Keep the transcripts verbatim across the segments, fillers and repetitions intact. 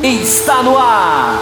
Está no ar!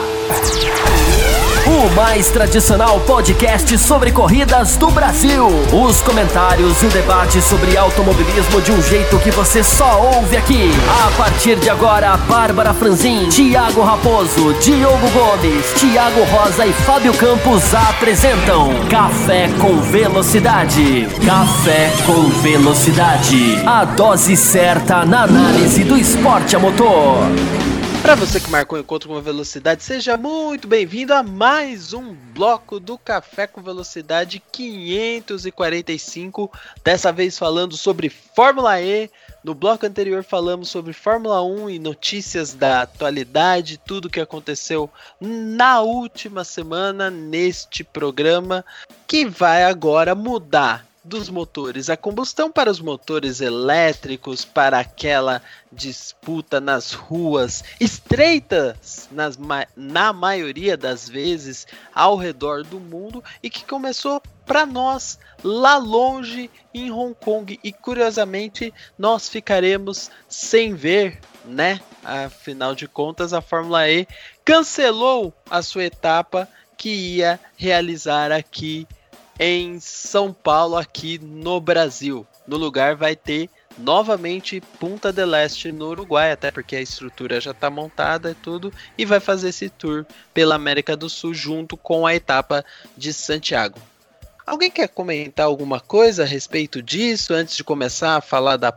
O mais tradicional podcast sobre corridas do Brasil. Os comentários e o debate sobre automobilismo de um jeito que você só ouve aqui. A partir de agora, Bárbara Franzin, Thiago Raposo, Diogo Gomes, Thiago Rosa e Fábio Campos apresentam Café com Velocidade. Café com Velocidade. A dose certa na análise do esporte a motor. Para você que marcou o encontro com a velocidade, seja muito bem-vindo a mais um bloco do Café com Velocidade quinhentos e quarenta e cinco, dessa vez falando sobre Fórmula E. No bloco anterior falamos sobre Fórmula um e notícias da atualidade, tudo que aconteceu na última semana neste programa, que vai agora mudar dos motores a combustão para os motores elétricos, para aquela disputa nas ruas estreitas, nas, na maioria das vezes, ao redor do mundo, e que começou para nós lá longe em Hong Kong, e curiosamente nós ficaremos sem ver, né? Afinal de contas, a Fórmula E cancelou a sua etapa que ia realizar aqui em São Paulo, aqui no Brasil. No lugar vai ter novamente Punta del Este no Uruguai, até porque a estrutura já está montada e tudo, e vai fazer esse tour pela América do Sul junto com a etapa de Santiago. Alguém quer comentar alguma coisa a respeito disso antes de começar a falar da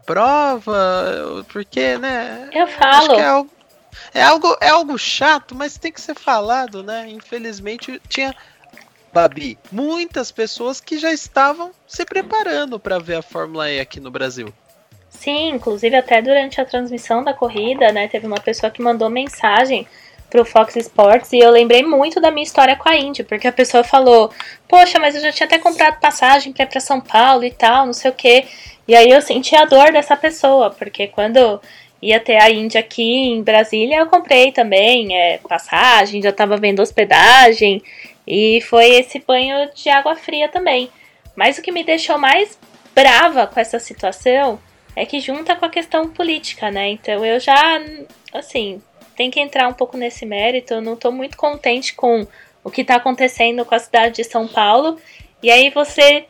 prova? Porque, né? Eu falo. Acho que é algo, é algo, é algo chato, mas tem que ser falado, né? Infelizmente tinha... Babi, muitas pessoas que já estavam se preparando para ver a Fórmula E aqui no Brasil. Sim, inclusive até durante a transmissão da corrida, né, teve uma pessoa que mandou mensagem pro Fox Sports e eu lembrei muito da minha história com a Indy, porque a pessoa falou, poxa, mas eu já tinha até comprado passagem para ir para São Paulo e tal, não sei o quê. E aí eu senti a dor dessa pessoa, porque quando ia ter a Indy aqui em Brasília, eu comprei também é, passagem, já estava vendo hospedagem. E foi esse banho de água fria também. Mas o que me deixou mais brava com essa situação é que junta com a questão política, né? Então eu já, assim, tem que entrar um pouco nesse mérito. Eu não tô muito contente com o que tá acontecendo com a cidade de São Paulo. E aí você,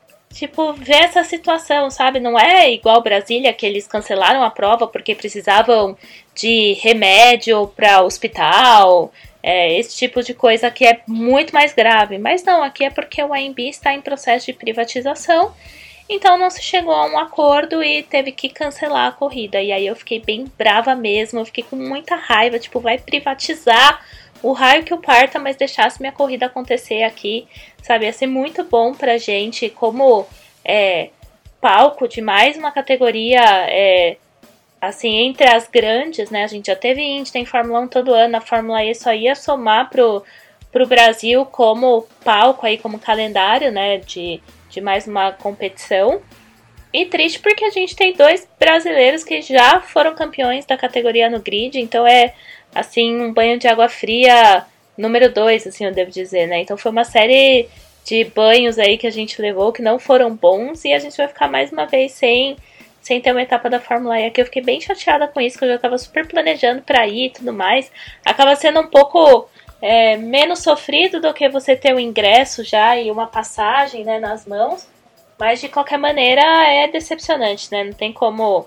tipo, vê essa situação, sabe? Não é igual Brasília, que eles cancelaram a prova porque precisavam de remédio para hospital. É, esse tipo de coisa que é muito mais grave. Mas não, aqui é porque o A M B está em processo de privatização, então não se chegou a um acordo e teve que cancelar a corrida. E aí eu fiquei bem brava mesmo, eu fiquei com muita raiva, tipo, vai privatizar o raio que o parta, mas deixasse minha corrida acontecer aqui, sabe? Ia ser muito bom pra gente como é, palco de mais uma categoria... É, assim, entre as grandes, né, a gente já teve Indy, tem Fórmula um todo ano, a Fórmula E só ia somar pro, pro Brasil como palco aí, como calendário, né, de, de mais uma competição. E triste porque a gente tem dois brasileiros que já foram campeões da categoria no grid, então é, assim, um banho de água fria número dois, assim, eu devo dizer, né, então foi uma série de banhos aí que a gente levou que não foram bons e a gente vai ficar mais uma vez sem... sem ter uma etapa da Fórmula E aqui. Eu fiquei bem chateada com isso, que eu já estava super planejando para ir e tudo mais. Acaba sendo um pouco é, menos sofrido do que você ter um ingresso já e uma passagem, né, nas mãos, mas de qualquer maneira é decepcionante, né? Não tem como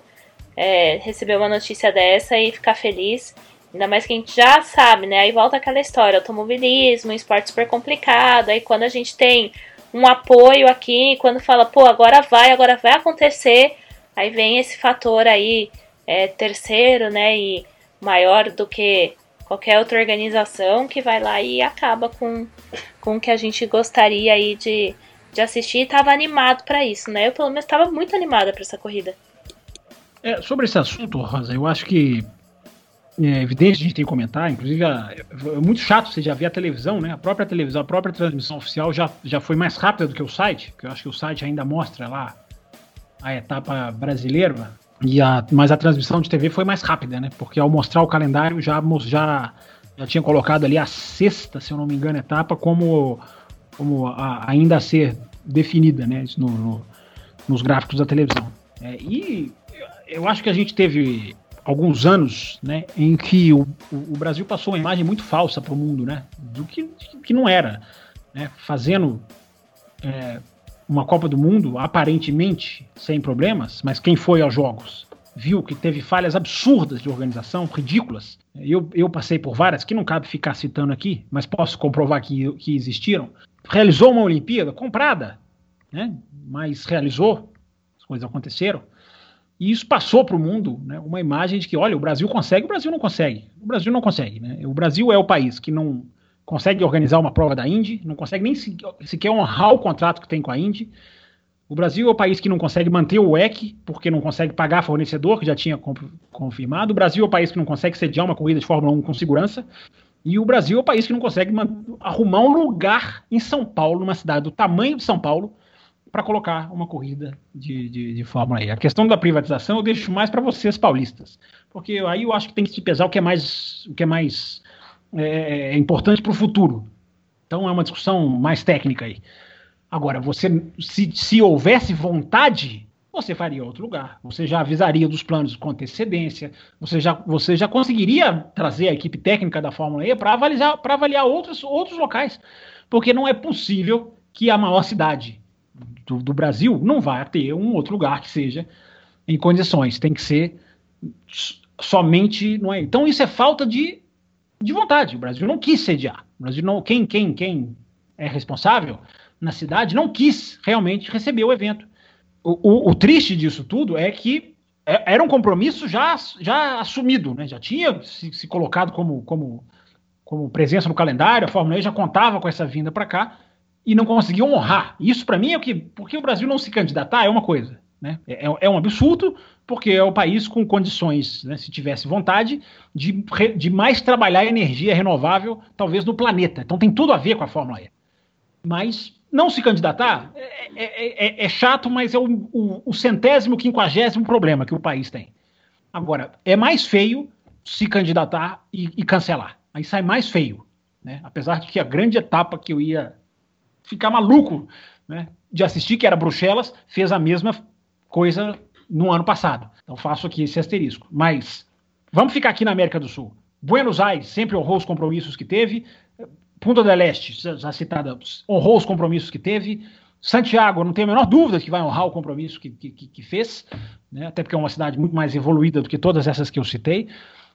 é, receber uma notícia dessa e ficar feliz, ainda mais que a gente já sabe, né? Aí volta aquela história, automobilismo, um esporte super complicado, aí quando a gente tem um apoio aqui, quando fala, pô, agora vai, agora vai acontecer, aí vem esse fator aí, é, terceiro, né, e maior do que qualquer outra organização que vai lá e acaba com, com o que a gente gostaria aí de, de assistir e estava animado para isso, né? Eu, pelo menos, estava muito animada para essa corrida. É, sobre esse assunto, Rosa, eu acho que é evidente a gente tem que comentar, inclusive é, é muito chato você já ver a televisão, né? A própria televisão, a própria transmissão oficial já, já foi mais rápida do que o site, porque eu acho que o site ainda mostra lá a etapa brasileira, e a, mas a transmissão de T V foi mais rápida, né? Porque ao mostrar o calendário já, já, já tinha colocado ali a sexta, se eu não me engano, etapa como, como a, ainda a ser definida, né? Isso no, no, nos gráficos da televisão. É, e eu acho que a gente teve alguns anos, né, em que o, o Brasil passou uma imagem muito falsa para o mundo, né, do que, que não era, né, fazendo é, uma Copa do Mundo aparentemente sem problemas, mas quem foi aos jogos viu que teve falhas absurdas de organização, ridículas. Eu, eu passei por várias, que não cabe ficar citando aqui, mas posso comprovar que, que existiram. Realizou uma Olimpíada comprada, né, mas realizou, as coisas aconteceram. E isso passou para o mundo, né, uma imagem de que, olha, o Brasil consegue, o Brasil não consegue. O Brasil não consegue. Né? O Brasil é o país que não consegue organizar uma prova da Indy, não consegue nem sequer honrar o contrato que tem com a Indy. O Brasil é o país que não consegue manter o W E C, porque não consegue pagar fornecedor, que já tinha confirmado. O Brasil é o país que não consegue sediar uma corrida de Fórmula um com segurança. E o Brasil é o país que não consegue arrumar um lugar em São Paulo, numa cidade do tamanho de São Paulo, para colocar uma corrida de, de, de Fórmula E. A questão da privatização eu deixo mais para vocês paulistas, porque aí eu acho que tem que se pesar o que é mais, o que é mais é, é importante para o futuro. Então é uma discussão mais técnica aí. Agora, você, se, se houvesse vontade, você faria outro lugar. Você já avisaria dos planos com antecedência, você já, você já conseguiria trazer a equipe técnica da Fórmula E para avaliar, para avaliar outros, outros locais, porque não é possível que a maior cidade Do, do Brasil não vai ter um outro lugar que seja em condições, tem que ser somente, não é? Então isso é falta de, de vontade. O Brasil não quis sediar. O Brasil não, quem, quem, quem é responsável na cidade não quis realmente receber o evento. O, o, o triste disso tudo é que era um compromisso já, já assumido, né? Já tinha se, se colocado como, como, como presença no calendário, a Fórmula E já contava com essa vinda para cá, e não conseguiu honrar. Isso, para mim, é o que... Porque o Brasil não se candidatar é uma coisa, né? É, é um absurdo, porque é o país com condições, né, se tivesse vontade, de, de mais trabalhar energia renovável, talvez, no planeta. Então tem tudo a ver com a Fórmula E. Mas não se candidatar é, é, é, é chato, mas é o, o, o centésimo, quinquagésimo problema que o país tem. Agora, é mais feio se candidatar e, e cancelar. Aí sai mais feio, né? Apesar de que a grande etapa que eu ia ficar maluco, né, de assistir, que era Bruxelas, fez a mesma coisa no ano passado. Então faço aqui esse asterisco. Mas vamos ficar aqui na América do Sul. Buenos Aires sempre honrou os compromissos que teve. Punta del Este, já citada, honrou os compromissos que teve. Santiago, não tenho a menor dúvida que vai honrar o compromisso que, que, que fez, né, até porque é uma cidade muito mais evoluída do que todas essas que eu citei.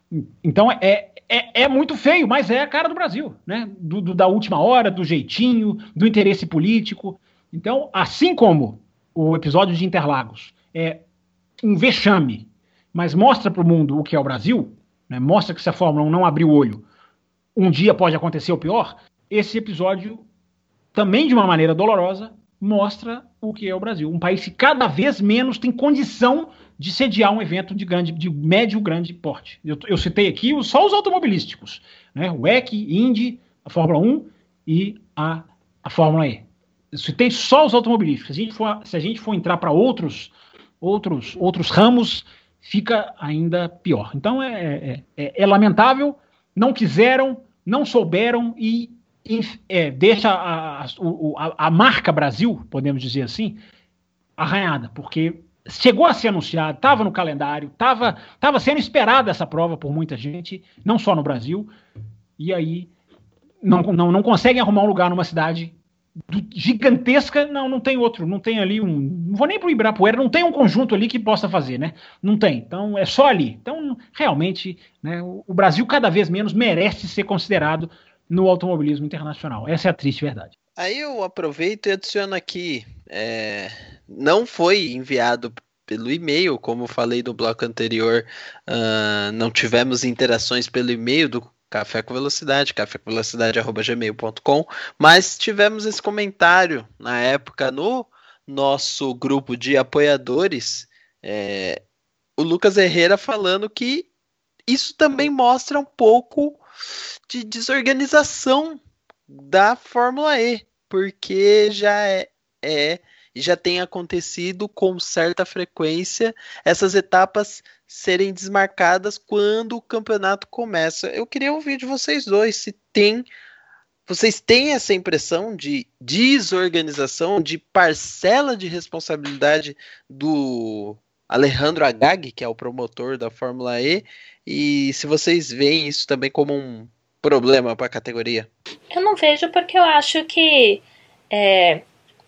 Então é, é, é muito feio, mas é a cara do Brasil, né? Do, do, da última hora, do jeitinho, do interesse político. Então, assim como o episódio de Interlagos é um vexame, mas mostra para o mundo o que é o Brasil, né? Mostra que se a Fórmula um não abrir o olho, um dia pode acontecer o pior. Esse episódio, também de uma maneira dolorosa, mostra o que é o Brasil. Um país que cada vez menos tem condição de sediar um evento de, grande, de médio grande porte. Eu, eu citei aqui só os automobilísticos, né? O W E C, Indy, a Fórmula um e a, a Fórmula E. Eu citei só os automobilísticos. Se a gente for, se a gente for entrar para outros, outros, outros ramos, fica ainda pior. Então é, é, é, é lamentável, não quiseram, não souberam e é, deixa a, a, a marca Brasil, podemos dizer assim, arranhada, porque chegou a ser anunciado, estava no calendário, estava tava sendo esperada essa prova por muita gente, não só no Brasil, e aí não, não, não conseguem arrumar um lugar numa cidade gigantesca, não, não tem outro, não tem ali um, não vou nem pro Ibirapuera, não tem um conjunto ali que possa fazer, né? Não tem, então é só ali. Então, realmente, né, o, o Brasil cada vez menos merece ser considerado no automobilismo internacional. Essa é a triste verdade. Aí eu aproveito e adiciono aqui, é, não foi enviado pelo e-mail, como eu falei no bloco anterior, uh, não tivemos interações pelo e-mail do Café com Velocidade, café com velocidade arroba gmail ponto com, mas tivemos esse comentário na época no nosso grupo de apoiadores, é, o Lucas Herrera falando que isso também mostra um pouco de desorganização da Fórmula E, porque já é, é já tem acontecido com certa frequência essas etapas serem desmarcadas quando o campeonato começa. Eu queria ouvir de vocês dois se tem, vocês têm essa impressão de desorganização, de parcela de responsabilidade do, Alejandro Agag, que é o promotor da Fórmula E, e se vocês veem isso também como um problema para a categoria. Eu não vejo porque eu acho que é,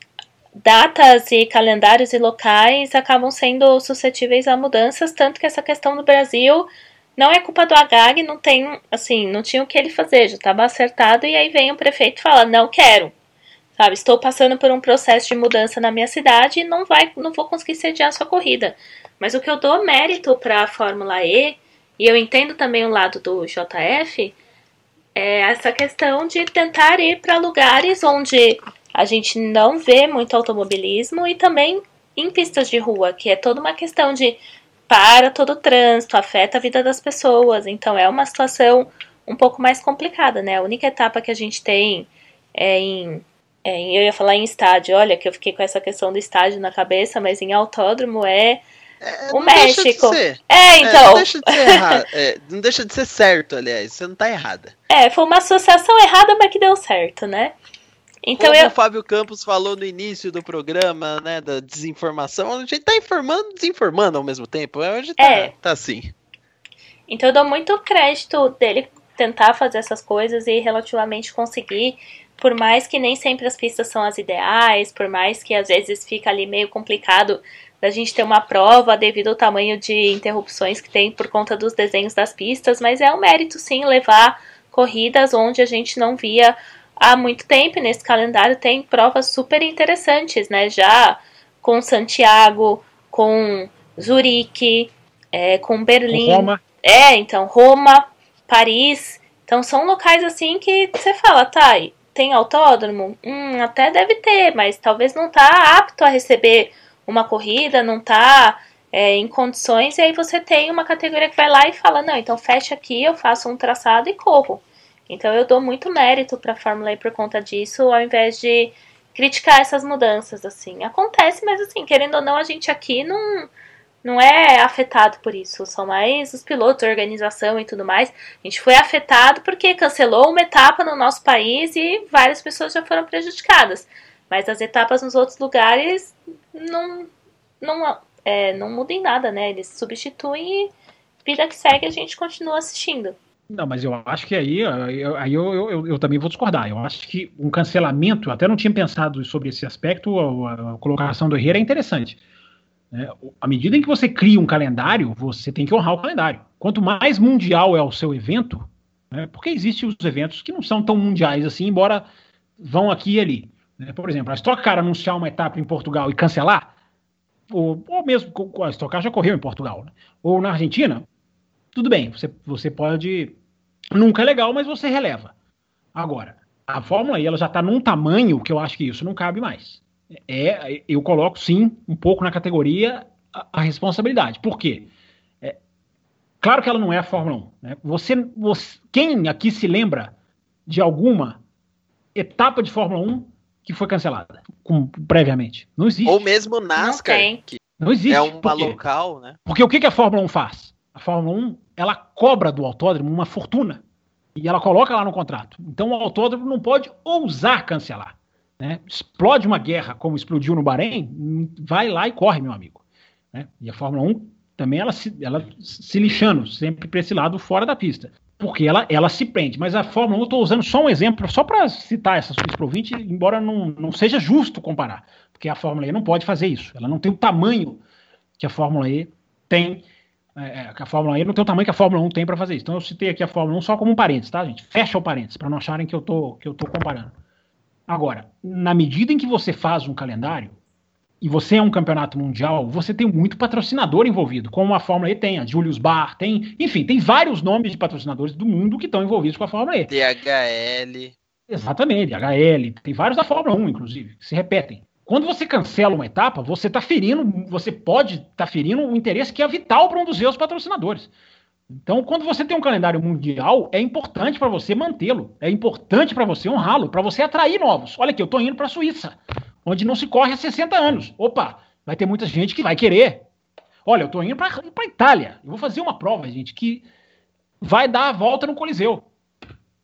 datas e calendários e locais acabam sendo suscetíveis a mudanças, tanto que essa questão do Brasil não é culpa do Agag, não tem, assim, não tinha o que ele fazer, já estava acertado, e aí vem o prefeito e fala, não quero, sabe, estou passando por um processo de mudança na minha cidade e não, vai, não vou conseguir sediar a sua corrida. Mas o que eu dou mérito para a Fórmula E, e eu entendo também o lado do J F, é essa questão de tentar ir para lugares onde a gente não vê muito automobilismo e também em pistas de rua, que é toda uma questão de para todo o trânsito, afeta a vida das pessoas, então é uma situação um pouco mais complicada, né? A única etapa que a gente tem é em, é em eu ia falar em estádio, olha que eu fiquei com essa questão do estádio na cabeça, mas em autódromo é, é o México. De é, então. É, não deixa de ser errado, é, não deixa de ser certo, aliás, você não tá errada. É, foi uma associação errada, mas que deu certo, né? Então Como eu... o Fábio Campos falou no início do programa, né, da desinformação, a gente tá informando e desinformando ao mesmo tempo. Hoje tá, é. tá assim. Então eu dou muito crédito dele tentar fazer essas coisas e relativamente conseguir, por mais que nem sempre as pistas são as ideais, por mais que às vezes fica ali meio complicado da gente ter uma prova devido ao tamanho de interrupções que tem por conta dos desenhos das pistas, mas é um mérito sim levar corridas onde a gente não via há muito tempo. Nesse calendário tem provas super interessantes, né? Já com Santiago, com Zurique, é, com Berlim. Com Roma. É, então, Roma, Paris. Então são locais assim que você fala, tá, tem autódromo? Hum, até deve ter, mas talvez não tá apto a receber uma corrida, não tá é, em condições, e aí você tem uma categoria que vai lá e fala, não, então fecha aqui, eu faço um traçado e corro. Então eu dou muito mérito para a Fórmula E por conta disso, ao invés de criticar essas mudanças, assim. Acontece, mas assim, querendo ou não, a gente aqui não, não é afetado por isso. São mais os pilotos, a organização e tudo mais. A gente foi afetado porque cancelou uma etapa no nosso país e várias pessoas já foram prejudicadas. Mas as etapas nos outros lugares não, não, é, não mudam em nada, né? Eles substituem e vida que segue a gente continua assistindo. Não, mas eu acho que aí, aí eu, eu, eu, eu também vou discordar. Eu acho que um cancelamento, eu até não tinha pensado sobre esse aspecto, a, a colocação do Herrera é interessante. É, à medida em que você cria um calendário, você tem que honrar o calendário. Quanto mais mundial é o seu evento, né, porque existem os eventos que não são tão mundiais assim, embora vão aqui e ali. Né? Por exemplo, a Stock Car anunciar uma etapa em Portugal e cancelar, ou, ou mesmo a Stock Car já correu em Portugal, né? Ou na Argentina, tudo bem, você, você pode... Nunca é legal, mas você releva. Agora, a Fórmula E ela já está num tamanho que eu acho que isso não cabe mais. É, eu coloco, sim, um pouco na categoria a, a responsabilidade. Por quê? É, claro que ela não é a Fórmula um. Né? Você, você, quem aqui se lembra de alguma etapa de Fórmula um que foi cancelada com, previamente? Não existe. Ou mesmo NASCAR. Não tem. Que não existe. é uma local, né? Porque o que, que a Fórmula um faz? A Fórmula um, ela cobra do autódromo uma fortuna. E ela coloca lá no contrato. Então o autódromo não pode ousar cancelar. Né? Explode uma guerra como explodiu no Bahrein, vai lá e corre, meu amigo. Né? E a Fórmula um também, ela se, ela se lixando sempre para esse lado fora da pista. Porque ela, ela se prende. Mas a Fórmula um, eu estou usando só um exemplo, só para citar essas coisas para o ouvinte, embora não, não seja justo comparar. Porque a Fórmula E não pode fazer isso. Ela não tem o tamanho que a Fórmula E tem. É, a Fórmula E não tem o tamanho que a Fórmula um tem para fazer isso. Então eu citei aqui a Fórmula um só como um parênteses, tá, gente? Fecha o parênteses, para não acharem que eu tô, que eu tô comparando. Agora, na medida em que você faz um calendário, e você é um campeonato mundial, você tem muito patrocinador envolvido, como a Fórmula E tem, a Julius Baer, tem, enfim, tem vários nomes de patrocinadores do mundo que estão envolvidos com a Fórmula E. D H L. Exatamente, D H L, tem vários da Fórmula um, inclusive, que se repetem. Quando você cancela uma etapa, você está ferindo, você pode estar tá ferindo um interesse que é vital para um dos seus patrocinadores. Então, quando você tem um calendário mundial, é importante para você mantê-lo, é importante para você honrá-lo, para você atrair novos. Olha aqui, eu estou indo para a Suíça, onde não se corre há sessenta anos. Opa, vai ter muita gente que vai querer. Olha, eu estou indo para a Itália, eu vou fazer uma prova, gente, que vai dar a volta no Coliseu.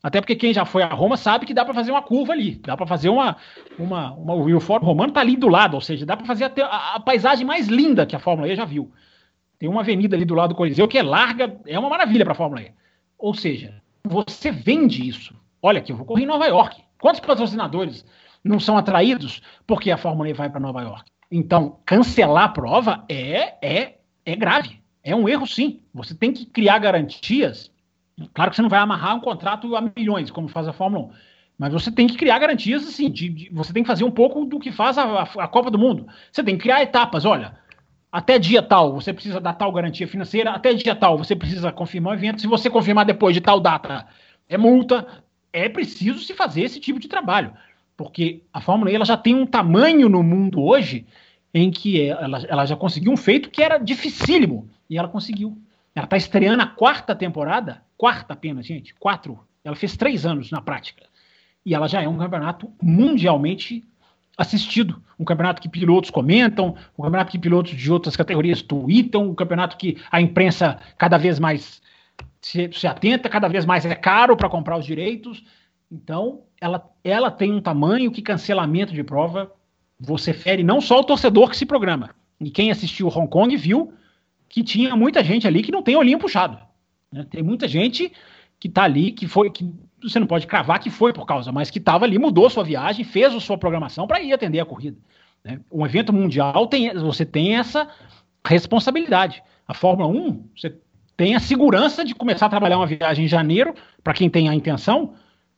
Até porque quem já foi a Roma sabe que dá para fazer uma curva ali, dá para fazer uma, uma, uma... O Fórum Romano tá ali do lado, ou seja, dá para fazer até a, a paisagem mais linda que a Fórmula E já viu. Tem uma avenida ali do lado do Coliseu que é larga, é uma maravilha para a Fórmula E. Ou seja, você vende isso. Olha aqui, eu vou correr em Nova York. Quantos patrocinadores não são atraídos porque a Fórmula E vai para Nova York? Então, cancelar a prova é, é, é grave. É um erro, sim. Você tem que criar garantias. Claro que você não vai amarrar um contrato a milhões, como faz a Fórmula um. Mas você tem que criar garantias, assim, de, de, você tem que fazer um pouco do que faz a, a, a Copa do Mundo. Você tem que criar etapas, olha, até dia tal você precisa dar tal garantia financeira, até dia tal você precisa confirmar o evento, se você confirmar depois de tal data, é multa. É preciso se fazer esse tipo de trabalho, porque a Fórmula E ela já tem um tamanho no mundo hoje em que ela, ela já conseguiu um feito que era dificílimo, e ela conseguiu. Ela está estreando a quarta temporada, quarta apenas, gente, quatro. Ela fez três anos na prática. E ela já é um campeonato mundialmente assistido. Um campeonato que pilotos comentam, um campeonato que pilotos de outras categorias tweetam, um campeonato que a imprensa cada vez mais se, se atenta, cada vez mais é caro para comprar os direitos. Então, ela, ela tem um tamanho que cancelamento de prova você fere não só o torcedor que se programa. E quem assistiu Hong Kong viu que tinha muita gente ali que não tem olhinho puxado. Né? Tem muita gente que está ali, que foi, que você não pode cravar que foi por causa, mas que estava ali, mudou sua viagem, fez a sua programação para ir atender a corrida. Né? Um evento mundial, tem, você tem essa responsabilidade. A Fórmula um, você tem a segurança de começar a trabalhar uma viagem em janeiro, para quem tem a intenção,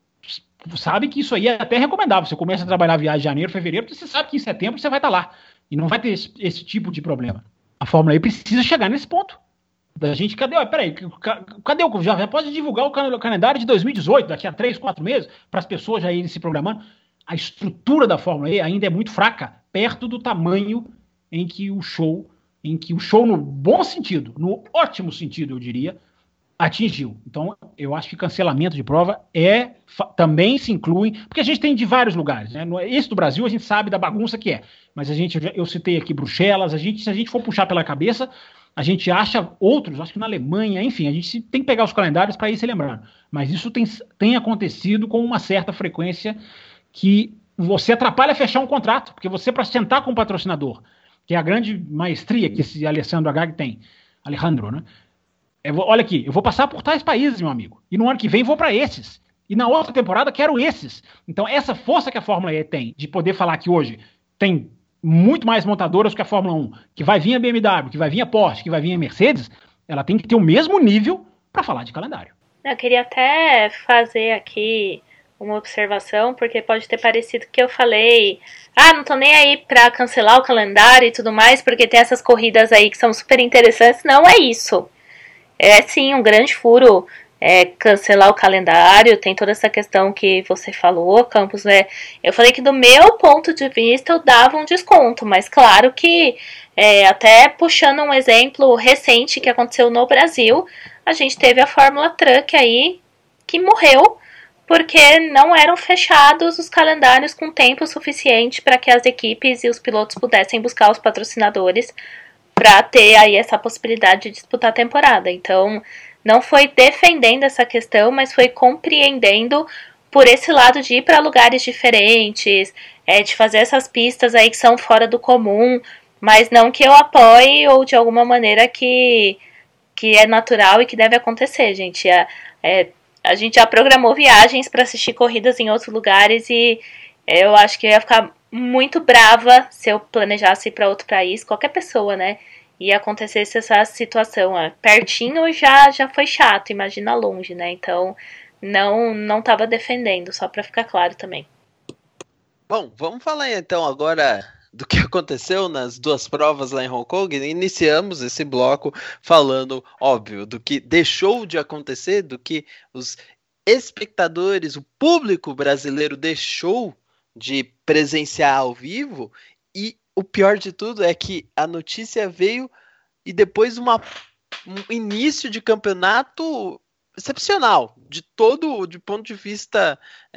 sabe que isso aí é até recomendável. Você começa a trabalhar a viagem em janeiro, fevereiro, porque você sabe que em setembro você vai estar lá. E não vai ter esse, esse tipo de problema. A Fórmula E precisa chegar nesse ponto. Da gente, cadê? Ó, peraí, cadê o. Já, já pode divulgar o calendário de dois mil e dezoito, daqui a três, quatro meses, para as pessoas já irem se programando. A estrutura da Fórmula E ainda é muito fraca, perto do tamanho em que o show, em que o show, no bom sentido, no ótimo sentido, eu diria, atingiu. Então, eu acho que cancelamento de prova é também se inclui, porque a gente tem de vários lugares, né? Esse do Brasil a gente sabe da bagunça que é, mas a gente, eu citei aqui Bruxelas, a gente, se a gente for puxar pela cabeça, a gente acha outros, acho que na Alemanha, enfim, a gente tem que pegar os calendários para ir se lembrando. Mas isso tem, tem acontecido com uma certa frequência que você atrapalha fechar um contrato, porque você, para sentar com o patrocinador, que é a grande maestria que esse Alessandro Agag tem, Alejandro, né? Eu vou, olha aqui, eu vou passar por tais países, meu amigo, e no ano que vem vou para esses, e na outra temporada quero esses. Então essa força que a Fórmula E tem, de poder falar que hoje tem muito mais montadoras que a Fórmula um, que vai vir a B M W, que vai vir a Porsche, que vai vir a Mercedes, ela tem que ter o mesmo nível para falar de calendário. Eu queria até fazer aqui uma observação, porque pode ter parecido que eu falei, ah, não tô nem aí pra cancelar o calendário e tudo mais, porque tem essas corridas aí que são super interessantes. Não é isso. É sim um grande furo é, cancelar o calendário, tem toda essa questão que você falou, Campos, né? Eu falei que do meu ponto de vista eu dava um desconto, mas claro que é, até puxando um exemplo recente que aconteceu no Brasil, a gente teve a Fórmula Truck aí que morreu porque não eram fechados os calendários com tempo suficiente para que as equipes e os pilotos pudessem buscar os patrocinadores para ter aí essa possibilidade de disputar a temporada. Então, não foi defendendo essa questão, mas foi compreendendo por esse lado de ir para lugares diferentes, é, de fazer essas pistas aí que são fora do comum, mas não que eu apoie ou de alguma maneira que, que é natural e que deve acontecer, gente. É, é, a gente já programou viagens para assistir corridas em outros lugares e eu acho que eu ia ficar muito brava se eu planejasse ir para outro país, qualquer pessoa, né? E acontecesse essa situação. Ó, pertinho já, já foi chato, imagina longe, né? Então, não não estava defendendo, só para ficar claro também. Bom, vamos falar então agora do que aconteceu nas duas provas lá em Hong Kong. Iniciamos esse bloco falando, óbvio, do que deixou de acontecer, do que os espectadores, o público brasileiro deixou de presenciar ao vivo, e o pior de tudo é que a notícia veio e depois uma, um início de campeonato excepcional, de todo, de ponto de vista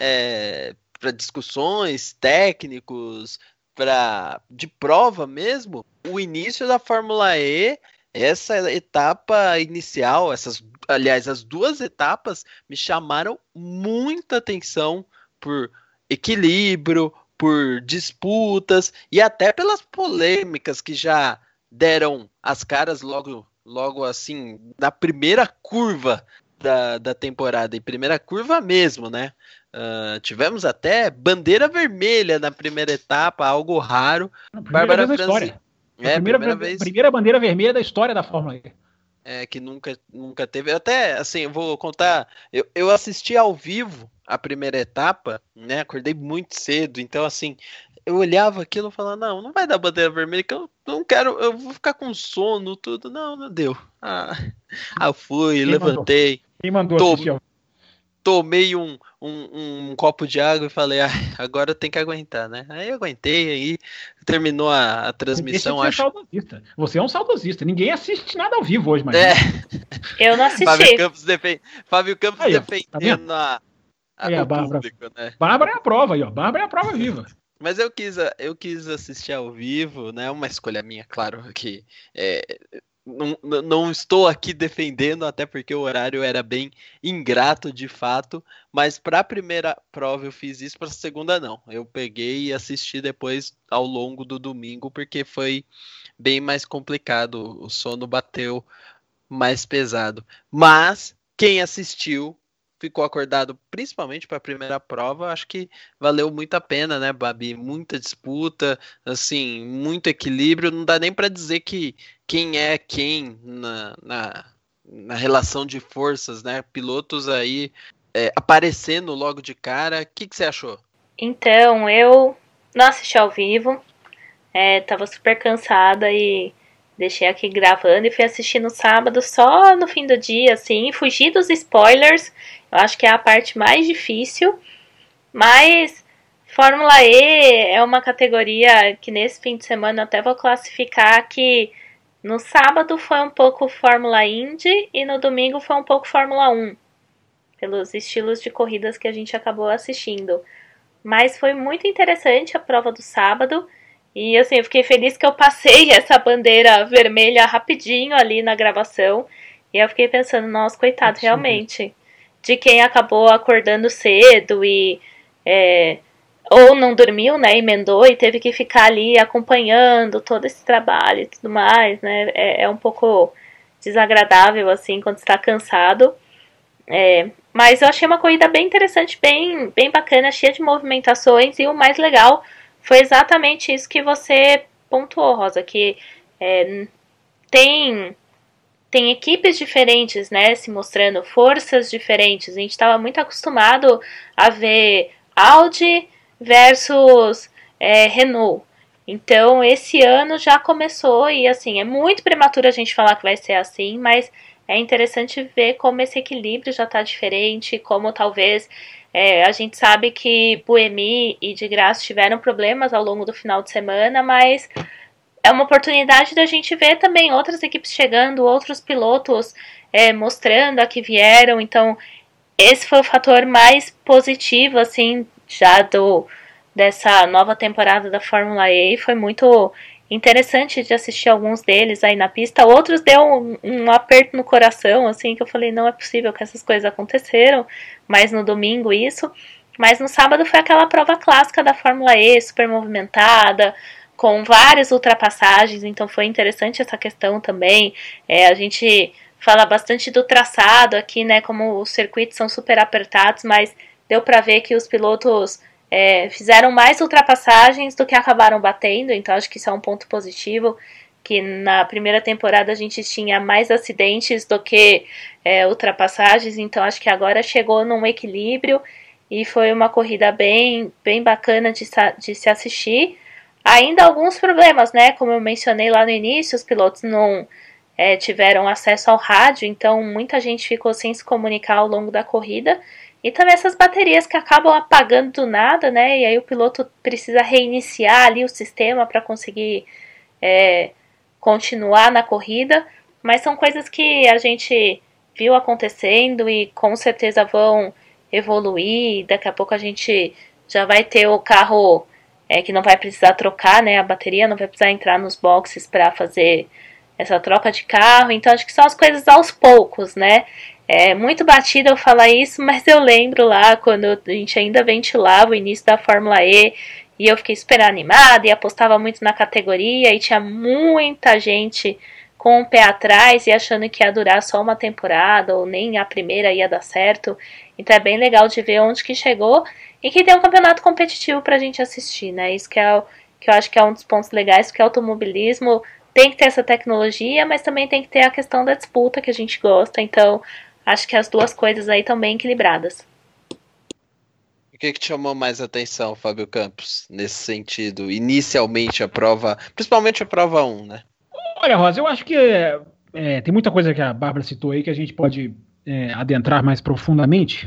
é, para discussões técnicos, pra, de prova mesmo. O início da Fórmula E essa etapa inicial, essas, aliás, as duas etapas me chamaram muita atenção por equilíbrio, por disputas e até pelas polêmicas que já deram as caras logo, logo assim, na primeira curva da, da temporada, em primeira curva mesmo, né? Uh, tivemos até bandeira vermelha na primeira etapa, algo raro. Bárbara Franzin. É, a primeira, primeira, vez... primeira bandeira vermelha da história da Fórmula E. É, que nunca, nunca teve. Até, assim, eu vou contar. Eu, eu assisti ao vivo a primeira etapa, né? Acordei muito cedo, então, assim, eu olhava aquilo e falava: não, não vai dar bandeira vermelha, que eu não quero, eu vou ficar com sono, tudo. Não, não deu. Ah, ah eu fui, Quem levantei. Mandou? Quem mandou tô, assistir ao... Tomei um, um, um copo de água e falei: ah, agora tem que aguentar, né? Aí eu aguentei, aí terminou a, a transmissão. Acho... saudosista. Você é um saudosista. Ninguém assiste nada ao vivo hoje, mas. É. Eu não assisti. Fábio Campos, defend... Fábio Campos aí, defendendo tá a, a aí, a Bárbara. Público, né? Bárbara é a prova aí, ó. Bárbara é a prova viva. Mas eu quis, eu quis assistir ao vivo, né? Uma escolha minha, claro, que é, não, não estou aqui defendendo, até porque o horário era bem ingrato de fato, mas para a primeira prova eu fiz isso, para a segunda não. Eu peguei e assisti depois ao longo do domingo, porque foi bem mais complicado, o sono bateu mais pesado. Mas quem assistiu ficou acordado principalmente para a primeira prova, acho que valeu muito a pena, né, Babi? Muita disputa, assim, muito equilíbrio, não dá nem para dizer que quem é quem na, na, na relação de forças, né? Pilotos aí é, aparecendo logo de cara. O que, que você achou? Então, eu não assisti ao vivo, é, tava super cansada e deixei aqui gravando e fui assistir no sábado só no fim do dia, assim, fugi dos spoilers. Eu acho que é a parte mais difícil, mas Fórmula E é uma categoria que nesse fim de semana eu até vou classificar que no sábado foi um pouco Fórmula Indy e no domingo foi um pouco Fórmula um, pelos estilos de corridas que a gente acabou assistindo. Mas foi muito interessante a prova do sábado e assim, eu fiquei feliz que eu passei essa bandeira vermelha rapidinho ali na gravação e eu fiquei pensando, nossa, coitado, Sim. realmente... de quem acabou acordando cedo e é, ou não dormiu, né, emendou e teve que ficar ali acompanhando todo esse trabalho e tudo mais, né, é, é um pouco desagradável, assim, quando está cansado, é, mas eu achei uma corrida bem interessante, bem, bem bacana, cheia de movimentações e o mais legal foi exatamente isso que você pontuou, Rosa, que é, tem... tem equipes diferentes, né, se mostrando, forças diferentes. A gente estava muito acostumado a ver Audi versus é, Renault. Então, esse ano já começou e, assim, é muito prematuro a gente falar que vai ser assim, mas é interessante ver como esse equilíbrio já está diferente, como talvez... É, a gente sabe que Buemi e de Graça tiveram problemas ao longo do final de semana, mas... é uma oportunidade da gente ver também outras equipes chegando, outros pilotos é, mostrando a que vieram. Então, esse foi o fator mais positivo, assim, já do, dessa nova temporada da Fórmula E. Foi muito interessante de assistir alguns deles aí na pista. Outros deu um, um aperto no coração, assim, que eu falei, não é possível que essas coisas aconteceram. Mas no domingo isso. Mas no sábado foi aquela prova clássica da Fórmula E, super movimentada, com várias ultrapassagens, então foi interessante essa questão também. É, a gente fala bastante do traçado aqui, né, como os circuitos são super apertados, mas deu para ver que os pilotos é, fizeram mais ultrapassagens do que acabaram batendo, então acho que isso é um ponto positivo, que na primeira temporada a gente tinha mais acidentes do que é, ultrapassagens, então acho que agora chegou num equilíbrio e foi uma corrida bem, bem bacana de, de se assistir. Ainda alguns problemas, né? Como eu mencionei lá no início, os pilotos não é, tiveram acesso ao rádio, então muita gente ficou sem se comunicar ao longo da corrida. E também essas baterias que acabam apagando do nada, né? E aí o piloto precisa reiniciar ali o sistema para conseguir é, continuar na corrida. Mas são coisas que a gente viu acontecendo e com certeza vão evoluir. Daqui a pouco a gente já vai ter o carro... É, que não vai precisar trocar, né, a bateria, não vai precisar entrar nos boxes para fazer essa troca de carro. Então acho que são as coisas aos poucos, né? É muito batido eu falar isso, mas eu lembro lá quando a gente ainda ventilava o início da Fórmula E e eu fiquei super animada e apostava muito na categoria e tinha muita gente com o pé atrás e achando que ia durar só uma temporada ou nem a primeira ia dar certo. Então é bem legal de ver onde que chegou e que tem um campeonato competitivo pra gente assistir, né? Isso que, é o, que eu acho que é um dos pontos legais, porque o automobilismo tem que ter essa tecnologia, mas também tem que ter a questão da disputa que a gente gosta. Então acho que as duas coisas aí estão bem equilibradas. O que, que te chamou mais atenção, Fábio Campos, nesse sentido? Inicialmente a prova, principalmente a prova um, né? Olha, Rosa, eu acho que é, é, tem muita coisa que a Bárbara citou aí que a gente pode é, adentrar mais profundamente.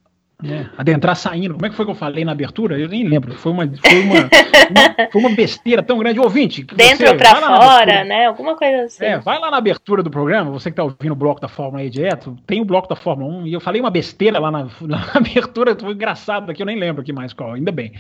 Né? Adentrar saindo. Como é que foi que eu falei na abertura? Eu nem lembro. Foi uma, foi uma, uma, foi uma besteira tão grande. Ouvinte, dentro ou pra fora, né? Alguma coisa assim. É, vai lá na abertura do programa, você que tá ouvindo o bloco da Fórmula E direto, tem o bloco da Fórmula um, e eu falei uma besteira lá na, na abertura, foi engraçado daqui, eu nem lembro aqui mais qual, ainda bem.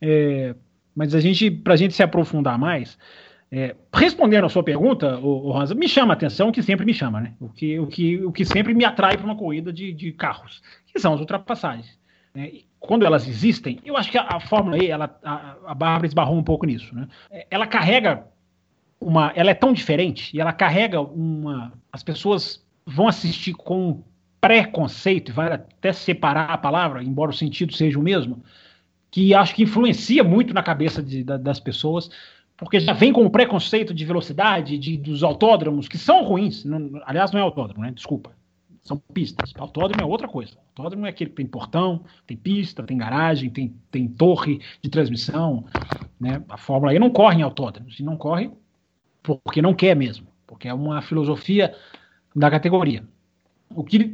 É, mas a gente, pra gente se aprofundar mais, é, respondendo a sua pergunta, o, o Rosa, me chama a atenção, que sempre me chama, né? O que, o que, o que sempre me atrai para uma corrida de, de carros, que são as ultrapassagens. Né? Quando elas existem, eu acho que a, a Fórmula E, ela, a, a Bárbara esbarrou um pouco nisso, né? Ela carrega uma, ela é tão diferente e ela carrega uma, as pessoas vão assistir com preconceito, e vai até separar a palavra, embora o sentido seja o mesmo, que acho que influencia muito na cabeça de, da, das pessoas, porque já vem com o preconceito de velocidade, de, dos autódromos, que são ruins. Não, aliás, não é autódromo, né? Desculpa. São pistas. Autódromo é outra coisa. Autódromo é aquele que tem portão, tem pista, tem garagem, tem, tem torre de transmissão. Né? A Fórmula E não corre em autódromos. E não corre porque não quer mesmo. Porque é uma filosofia da categoria. O que,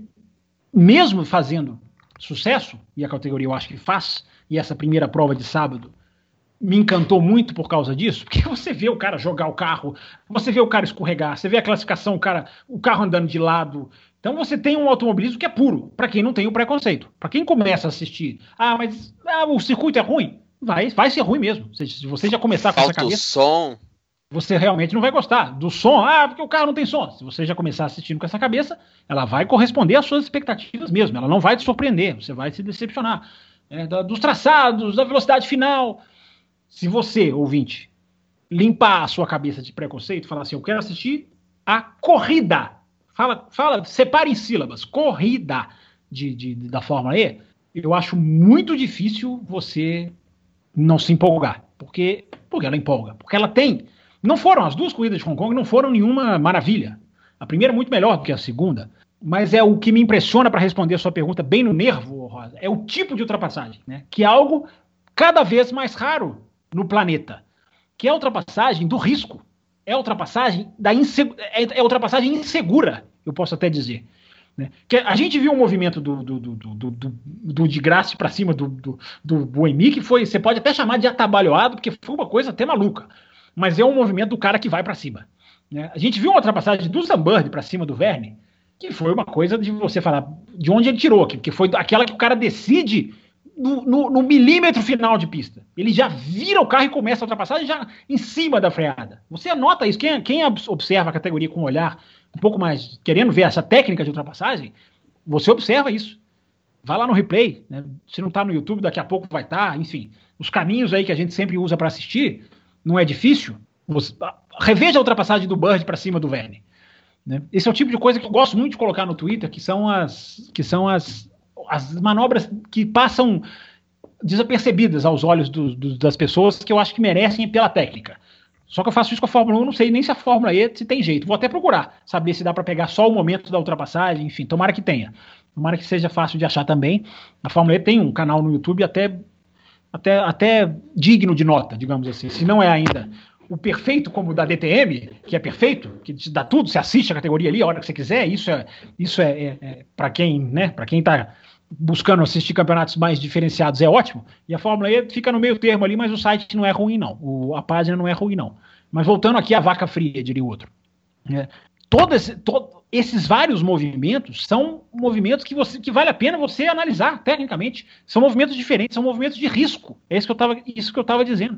mesmo fazendo sucesso, e a categoria eu acho que faz, e essa primeira prova de sábado me encantou muito por causa disso, porque você vê o cara jogar o carro, você vê o cara escorregar, você vê a classificação, o, cara, o carro andando de lado. Então você tem um automobilismo que é puro, para quem não tem o preconceito. Para quem começa a assistir, ah, mas ah, o circuito é ruim, vai, vai ser ruim mesmo. Se você já começar com Falta essa cabeça, o som, você realmente não vai gostar do som. Ah, porque o carro não tem som. Se você já começar assistindo com essa cabeça, ela vai corresponder às suas expectativas mesmo, ela não vai te surpreender, você vai se decepcionar. É, da, dos traçados, da velocidade final. Se você, ouvinte, limpar a sua cabeça de preconceito, falar assim, eu quero assistir a corrida, fala, fala, separe em sílabas, corrida de, de, da Fórmula E, eu acho muito difícil você não se empolgar, porque, porque ela empolga, porque ela tem, não foram as duas corridas de Hong Kong, não foram nenhuma maravilha, a primeira é muito melhor do que a segunda, mas é o que me impressiona para responder a sua pergunta bem no nervo, Rosa, é o tipo de ultrapassagem, né? Que é algo cada vez mais raro no planeta, que é a ultrapassagem do risco, é a ultrapassagem da insegu- é, é a ultrapassagem insegura, eu posso até dizer. Né? Que a gente viu um movimento do, do, do, do, do, do de Graça para cima do, do, do Buemi, que foi, você pode até chamar de atabalhoado, porque foi uma coisa até maluca, mas é um movimento do cara que vai para cima. Né? A gente viu uma ultrapassagem do Zambird para cima do Verne, que foi uma coisa de você falar de onde ele tirou, que foi aquela que o cara decide No, no, no milímetro final de pista. Ele já vira o carro e começa a ultrapassagem já em cima da freada. Você anota isso. Quem, quem observa a categoria com um olhar um pouco mais, querendo ver essa técnica de ultrapassagem, você observa isso. Vai lá no replay. Né? Se não está no YouTube, daqui a pouco vai estar. Tá, enfim, os caminhos aí que a gente sempre usa para assistir, não é difícil. Você, reveja a ultrapassagem do Bird para cima do Verne. Né? Esse é o tipo de coisa que eu gosto muito de colocar no Twitter, que são as... Que são as as manobras que passam desapercebidas aos olhos do, do, das pessoas, que eu acho que merecem pela técnica. Só que eu faço isso com a Fórmula um, eu não sei nem se a Fórmula E se tem jeito. Vou até procurar, saber se dá para pegar só o momento da ultrapassagem, enfim, tomara que tenha. Tomara que seja fácil de achar também. A Fórmula E tem um canal no YouTube até, até, até digno de nota, digamos assim. Se não é ainda o perfeito como o da D T M, que é perfeito, que te dá tudo, você assiste a categoria ali a hora que você quiser, isso é, isso é, é, é para quem, né, para quem tá buscando assistir campeonatos mais diferenciados é ótimo, e a Fórmula E fica no meio termo ali, mas o site não é ruim não, o, a página não é ruim não. Mas voltando aqui à vaca fria, diria o outro. É, todo esse, todo, esses vários movimentos são movimentos que, você, que vale a pena você analisar tecnicamente, são movimentos diferentes, são movimentos de risco, é isso que eu estava isso que eu estava dizendo.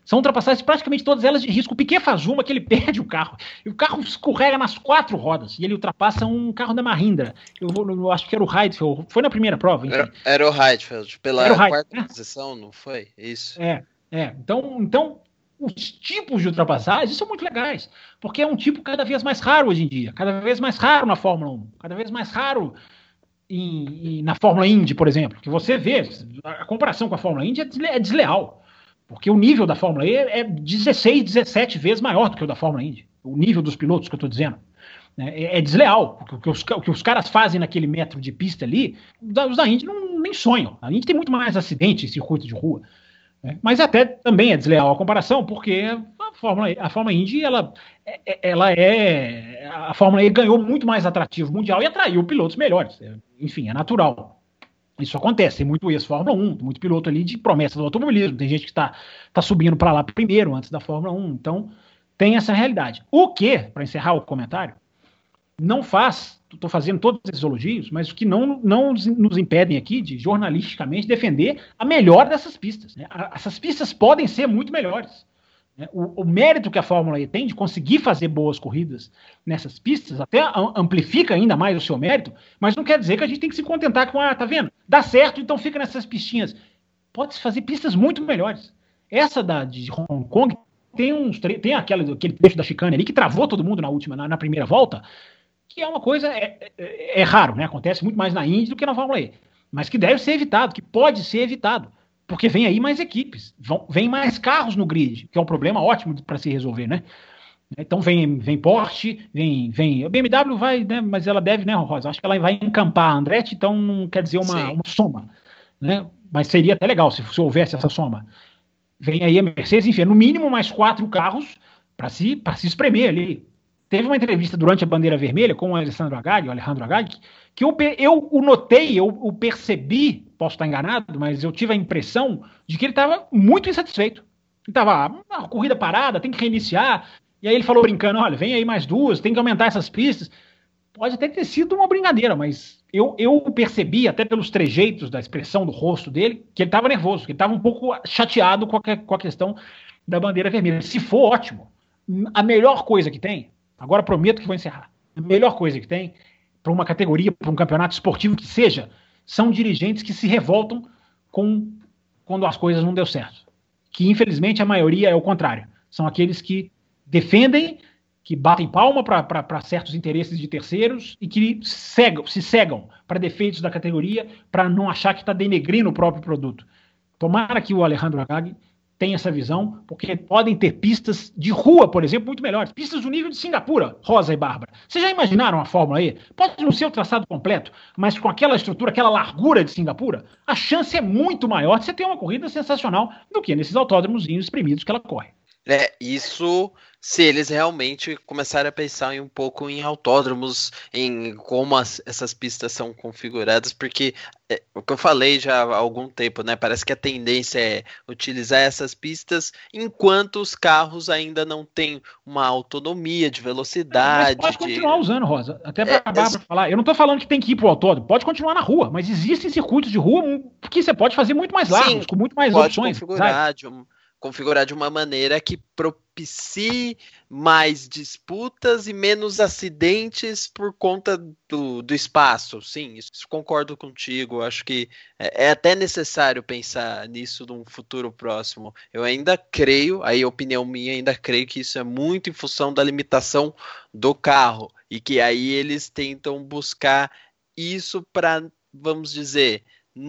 São ultrapassagens, praticamente todas elas de risco. O Piquet faz uma que ele perde o carro. E o carro escorrega nas quatro rodas. E ele ultrapassa um carro da Mahindra. Eu, vou, eu acho que era o Heidfeld. Foi na primeira prova, enfim. Era, era o Heidfeld, pela Era o Heidfeld, quarta né? posição, não foi? Isso. É, é. Então, então, os tipos de ultrapassagens são muito legais. Porque é um tipo cada vez mais raro hoje em dia. Cada vez mais raro na Fórmula um. Cada vez mais raro em, em, na Fórmula Indy, por exemplo. Que você vê, a comparação com a Fórmula Indy é, desle, é desleal. Porque o nível da Fórmula E é dezesseis, dezessete vezes maior do que o da Fórmula Indy. O nível dos pilotos que eu estou dizendo. É, é desleal. O que, os, o que os caras fazem naquele metro de pista ali, os da Indy não, nem sonham. A Indy tem muito mais acidente em circuito de rua. Né? Mas até também é desleal a comparação, porque a Fórmula, a Fórmula Indy, ela, ela é... A Fórmula E ganhou muito mais atrativo mundial e atraiu pilotos melhores. Enfim, é natural. Isso acontece, tem muito ex-Fórmula um, muito piloto ali de promessa do automobilismo, tem gente que está tá subindo para lá primeiro, antes da Fórmula um, então tem essa realidade. O que, para encerrar o comentário, não faz, estou fazendo todos esses elogios, mas o que não, não nos impedem aqui de jornalisticamente defender a melhor dessas pistas. Né? Essas pistas podem ser muito melhores. O, o mérito que a Fórmula E tem de conseguir fazer boas corridas nessas pistas até amplifica ainda mais o seu mérito, mas não quer dizer que a gente tem que se contentar com, ah, tá vendo? Dá certo, então fica nessas pistinhas. Pode-se fazer pistas muito melhores. Essa da, de Hong Kong tem, uns, tem aquela, aquele trecho da chicane ali que travou todo mundo na última, na, na primeira volta, que é uma coisa, é, é, é raro, né? Acontece muito mais na Indy do que na Fórmula E, mas que deve ser evitado, que pode ser evitado. Porque vem aí mais equipes, vão, vem mais carros no grid, que é um problema ótimo para se resolver, né? Então vem, vem Porsche, vem, vem... A B M W vai, né? Mas ela deve, né, Rosa? Acho que ela vai encampar a Andretti, então não quer dizer uma, uma soma, né? Mas seria até legal se, se houvesse essa soma. Vem aí a Mercedes, enfim, no mínimo mais quatro carros para se, para se espremer ali. Teve uma entrevista durante a bandeira vermelha com o Alessandro Agag, o Alejandro Agag, que eu, eu o notei, eu o percebi, posso estar enganado, mas eu tive a impressão de que ele estava muito insatisfeito. Ele estava, ah, corrida parada, tem que reiniciar. E aí ele falou brincando, olha, vem aí mais duas, tem que aumentar essas pistas. Pode até ter sido uma brincadeira, mas eu, eu percebi, até pelos trejeitos da expressão do rosto dele, que ele estava nervoso, que ele estava um pouco chateado com a, com a questão da bandeira vermelha. Se for, ótimo. A melhor coisa que tem, agora prometo que vou encerrar, a melhor coisa que tem para uma categoria, para um campeonato esportivo que seja, são dirigentes que se revoltam com quando as coisas não deu certo. Que, infelizmente, a maioria é o contrário. São aqueles que defendem, que batem palma para certos interesses de terceiros e que cegam, se cegam para defeitos da categoria, para não achar que está denegrindo o próprio produto. Tomara que o Alejandro Agag tenha essa visão, porque podem ter pistas de rua, por exemplo, muito melhores. Pistas do nível de Singapura, Rosa e Bárbara. Vocês já imaginaram a Fórmula E? Pode não ser o traçado completo, mas com aquela estrutura, aquela largura de Singapura, a chance é muito maior de você ter uma corrida sensacional do que nesses autódromozinhos espremidos que ela corre. É, isso se eles realmente começarem a pensar em um pouco em autódromos, em como as, essas pistas são configuradas, porque é, o que eu falei já há algum tempo, né? Parece que a tendência é utilizar essas pistas enquanto os carros ainda não têm uma autonomia de velocidade. Mas pode de... continuar usando, Rosa. Até para é, acabar para falar. Eu não estou falando que tem que ir para o autódromo. Pode continuar na rua, mas existem circuitos de rua que você pode fazer muito mais largos, sim, com muito mais pode opções. Configurar de um... configurar de uma maneira que propicie mais disputas e menos acidentes por conta do, do espaço. Sim, isso concordo contigo. Acho que é, é até necessário pensar nisso num futuro próximo. Eu ainda creio, aí opinião minha, ainda creio que isso é muito em função da limitação do carro e que aí eles tentam buscar isso para, vamos dizer,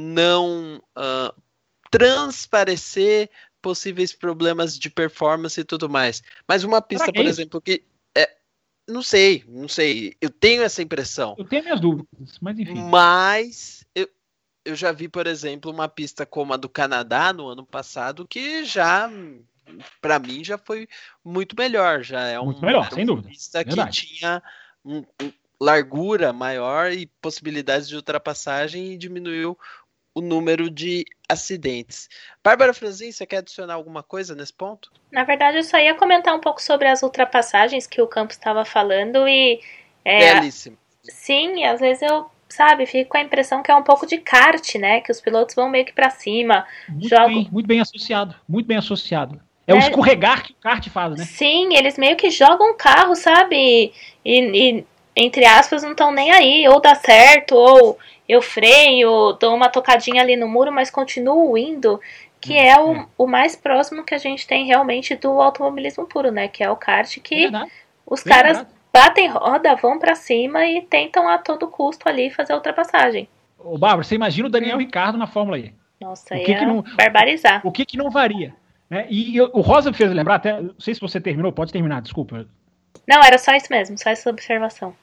não uh, transparecer possíveis problemas de performance e tudo mais. Mas uma pista, por exemplo, que é, não sei, não sei, eu tenho essa impressão. Eu tenho minhas dúvidas, mas enfim. Mas eu, eu já vi, por exemplo, uma pista como a do Canadá no ano passado, que já, para mim, já foi muito melhor. Já é um, muito melhor, uma sem dúvida. pista Verdade. que tinha um, um, largura maior e possibilidades de ultrapassagem e diminuiu o número de acidentes. Bárbara Franzin, você quer adicionar alguma coisa nesse ponto? Na verdade, eu só ia comentar um pouco sobre as ultrapassagens que o Campos estava falando e... É, belíssimo. Sim, às vezes eu, sabe, fico com a impressão que é um pouco de kart, né? Que os pilotos vão meio que pra cima. Muito, jogam... bem, muito bem associado, muito bem associado. É o escorregar que o kart faz, né? Sim, eles meio que jogam o carro, sabe? E, e entre aspas, não estão nem aí. Ou dá certo, ou eu freio, dou uma tocadinha ali no muro, mas continuo indo. Que é, é, o, é o mais próximo que a gente tem realmente do automobilismo puro, né? Que é o kart que é os Bem caras verdade. batem roda, vão pra cima e tentam a todo custo ali fazer a ultrapassagem. Ô, Bárbara, você imagina o Daniel hum. Ricciardo na Fórmula E. Nossa, o que, que não barbarizar. O que que não varia? É, e eu, o Rosa me fez lembrar, até, não sei se você terminou, pode terminar, desculpa. Não, era só isso mesmo, só essa observação.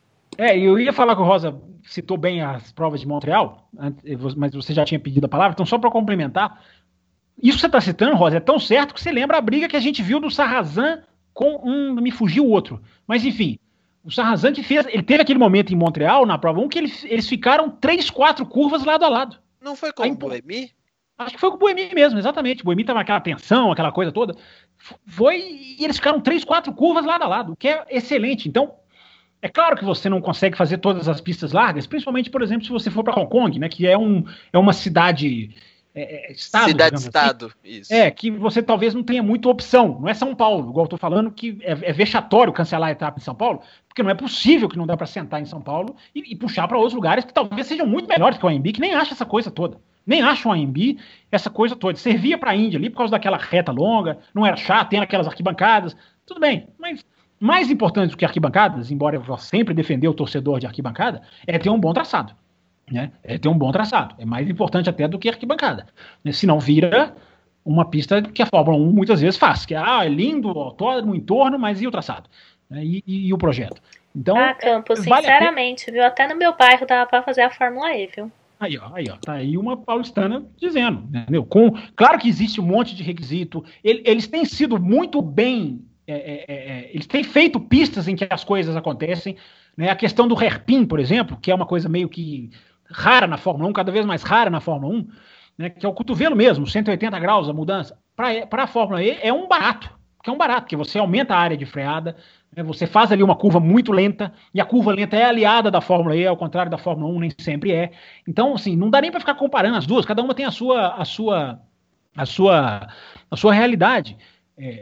É, eu ia falar que o Rosa citou bem as provas de Montreal, mas você já tinha pedido a palavra, então só para complementar, isso que você está citando, Rosa, é tão certo que você lembra a briga que a gente viu do Sarrazin com um, me fugiu o outro, mas enfim, o Sarrazin que fez, ele teve aquele momento em Montreal, na prova um, que eles, eles ficaram três, quatro curvas lado a lado. Não foi com o Buemi? Acho que foi com o Buemi mesmo, exatamente. O Buemi tava naquela tensão, aquela coisa toda. Foi e eles ficaram três, quatro curvas lado a lado, o que é excelente. Então, é claro que você não consegue fazer todas as pistas largas, principalmente, por exemplo, se você for para Hong Kong, né, que é, um, é uma cidade... É, estado, Cidade-estado, assim, isso. É, que você talvez não tenha muita opção. Não é São Paulo, igual eu tô falando, que é, é vexatório cancelar a etapa em São Paulo, porque não é possível que não dá para sentar em São Paulo e, e puxar para outros lugares que talvez sejam muito melhores que o A M B, que nem acha essa coisa toda. Nem acham a A M B essa coisa toda. Servia para a Índia ali por causa daquela reta longa, não era chato, tem aquelas arquibancadas, tudo bem, mas mais importante do que arquibancadas, embora eu vá sempre defender o torcedor de arquibancada, é ter um bom traçado. Né? É ter um bom traçado. É mais importante até do que arquibancada. Né? Senão vira uma pista que a Fórmula um muitas vezes faz, que ah, é lindo o autódromo, o entorno, mas e o traçado? Né? E, e, e o projeto? Então, ah, Campos, vale sinceramente, viu? Até no meu bairro dava para fazer a Fórmula E, viu? Aí, ó, aí, ó, tá aí uma paulistana dizendo, entendeu? Com, claro que existe um monte de requisito, ele, eles têm sido muito bem, é, é, é, eles têm feito pistas em que as coisas acontecem, né? A questão do hairpin, por exemplo, que é uma coisa meio que rara na Fórmula um, cada vez mais rara na Fórmula um, né, que é o cotovelo mesmo, cento e oitenta graus a mudança, para a Fórmula E é um barato, que é um barato, porque você aumenta a área de freada, né, você faz ali uma curva muito lenta, e a curva lenta é aliada da Fórmula E, ao contrário da Fórmula um, nem sempre é. Então, assim, não dá nem para ficar comparando as duas, cada uma tem a sua, a sua, a sua, a sua realidade. É,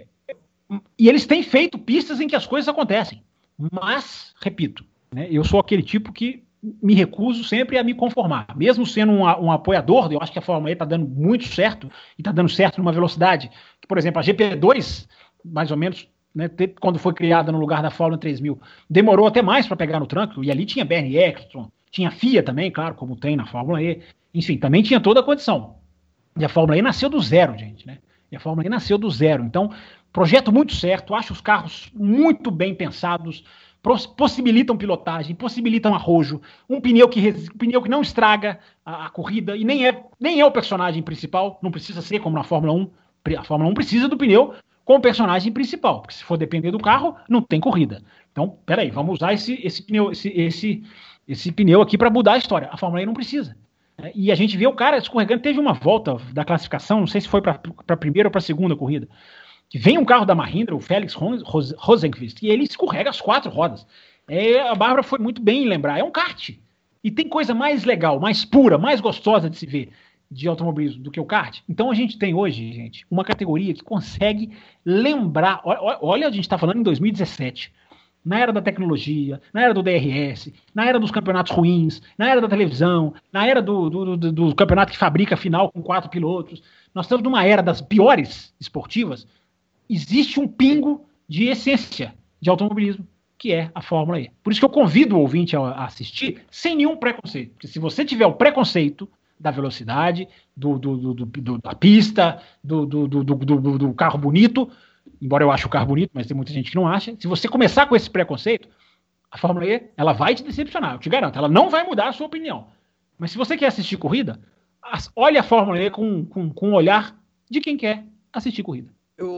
e eles têm feito pistas em que as coisas acontecem, mas, repito, né, eu sou aquele tipo que me recuso sempre a me conformar. Mesmo sendo um, um apoiador, eu acho que a Fórmula E está dando muito certo, e está dando certo numa velocidade que, por exemplo, a G P dois, mais ou menos, né, quando foi criada no lugar da Fórmula três mil, demorou até mais para pegar no tranco, e ali tinha Bernie Eccleston, tinha F I A também, claro, como tem na Fórmula E, enfim, também tinha toda a condição. E a Fórmula E nasceu do zero, gente, né? E a Fórmula E nasceu do zero. Então, projeto muito certo, acho os carros muito bem pensados, possibilitam pilotagem, possibilitam arrojo, um pneu que, um pneu que não estraga a, a corrida, e nem é, nem é o personagem principal, não precisa ser como na Fórmula um, a Fórmula um precisa do pneu como personagem principal, porque se for depender do carro, não tem corrida. Então, peraí, vamos usar esse, esse, pneu, esse, esse, esse pneu aqui para mudar a história. A Fórmula E não precisa. E a gente vê o cara escorregando, teve uma volta da classificação, não sei se foi para a primeira ou para a segunda corrida, que vem um carro da Mahindra, o Félix Rosenqvist, e ele escorrega as quatro rodas. É, a Bárbara foi muito bem em lembrar. É um kart. E tem coisa mais legal, mais pura, mais gostosa de se ver de automobilismo do que o kart. Então a gente tem hoje, gente, uma categoria que consegue lembrar. Olha, olha a gente está falando em dois mil e dezessete. Na era da tecnologia, na era do D R S, na era dos campeonatos ruins, na era da televisão, na era do, do, do, do campeonato que fabrica final com quatro pilotos. Nós estamos numa era das piores esportivas. Existe um pingo de essência de automobilismo, que é a Fórmula E. Por isso que eu convido o ouvinte a assistir sem nenhum preconceito. Porque se você tiver o preconceito da velocidade, do, do, do, do, do, da pista, do, do, do, do, do carro bonito, embora eu ache o carro bonito, mas tem muita gente que não acha, se você começar com esse preconceito, a Fórmula E ela vai te decepcionar, eu te garanto. Ela não vai mudar a sua opinião. Mas se você quer assistir corrida, olhe a Fórmula E com, com, com o olhar de quem quer assistir corrida.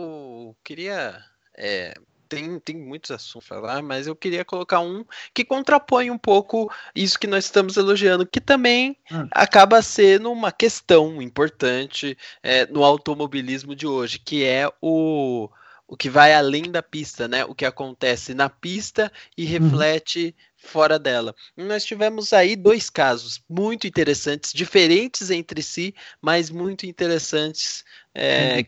Eu queria... É, tem, tem muitos assuntos a falar, mas eu queria colocar um que contrapõe um pouco isso que nós estamos elogiando, que também hum. acaba sendo uma questão importante é, no automobilismo de hoje, que é o, o que vai além da pista, né? O que acontece na pista e reflete hum. fora dela. Nós tivemos aí dois casos muito interessantes, diferentes entre si, mas muito interessantes, é, hum. que eu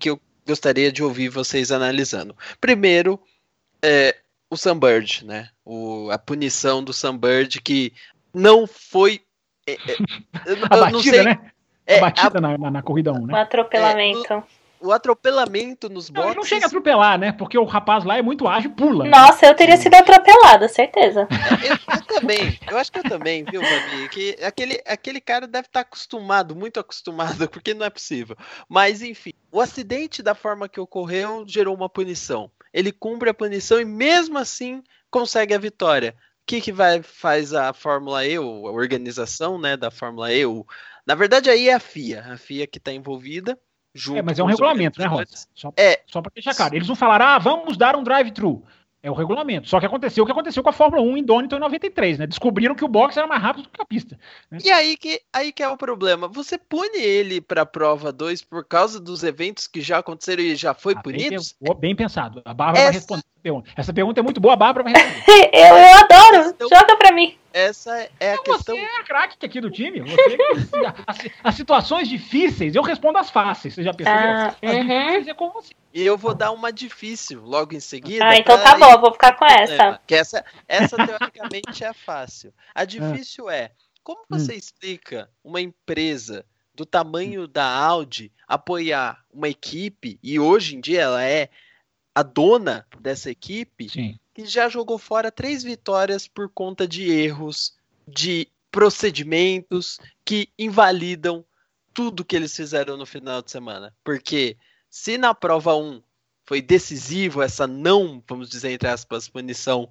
gostaria de ouvir vocês analisando. Primeiro, é, o Sunbird, né? O, a punição do Sunbird que não foi... É, é, eu, a eu batida, não sei, né? A é, batida a, na, na, na corrida um, né? O atropelamento. É, no, o atropelamento nos Não, boxes... ele não chega a atropelar, né? Porque o rapaz lá é muito ágil e pula. Nossa, eu teria sido atropelada, certeza. Eu, eu também, eu acho que eu também, viu, Babi? Que aquele, aquele cara deve estar acostumado, muito acostumado, porque não é possível. Mas, enfim, o acidente da forma que ocorreu gerou uma punição. Ele cumpre a punição e, mesmo assim, consegue a vitória. O que, que vai, faz a Fórmula E, a organização, né, da Fórmula E? O, na verdade, aí é a F I A, a F I A que está envolvida. Junto é, mas é um regulamento, né, Rosa? Só, é. só para deixar claro. Eles não falaram, ah, vamos dar um drive-thru. É o regulamento. Só que aconteceu o que aconteceu com a Fórmula um em Donington em noventa e três, né? Descobriram que o box era mais rápido do que a pista. Né? E aí que, aí que é o problema. Você pune ele para a prova dois por causa dos eventos que já aconteceram e já foi ah, punido? Bem, bem pensado. A Bárbara essa... vai responder essa pergunta. Essa pergunta é muito boa, a Bárbara vai responder. eu, eu adoro. Então, joga para mim. Essa é a então, questão. Você é a craque aqui do time. Você, as, as situações difíceis, eu respondo as fáceis. Você já percebeu? Ah, as uhum. difíceis é com você. E eu vou dar uma difícil logo em seguida. Ah, então tá bom, eu vou ficar com essa. Que essa, essa teoricamente é fácil. A difícil é, como você hum. explica uma empresa do tamanho da Audi apoiar uma equipe, e hoje em dia ela é a dona dessa equipe, Sim. que já jogou fora três vitórias por conta de erros, de procedimentos que invalidam tudo que eles fizeram no final de semana. Porque se na prova um foi decisivo essa não, vamos dizer, entre aspas, punição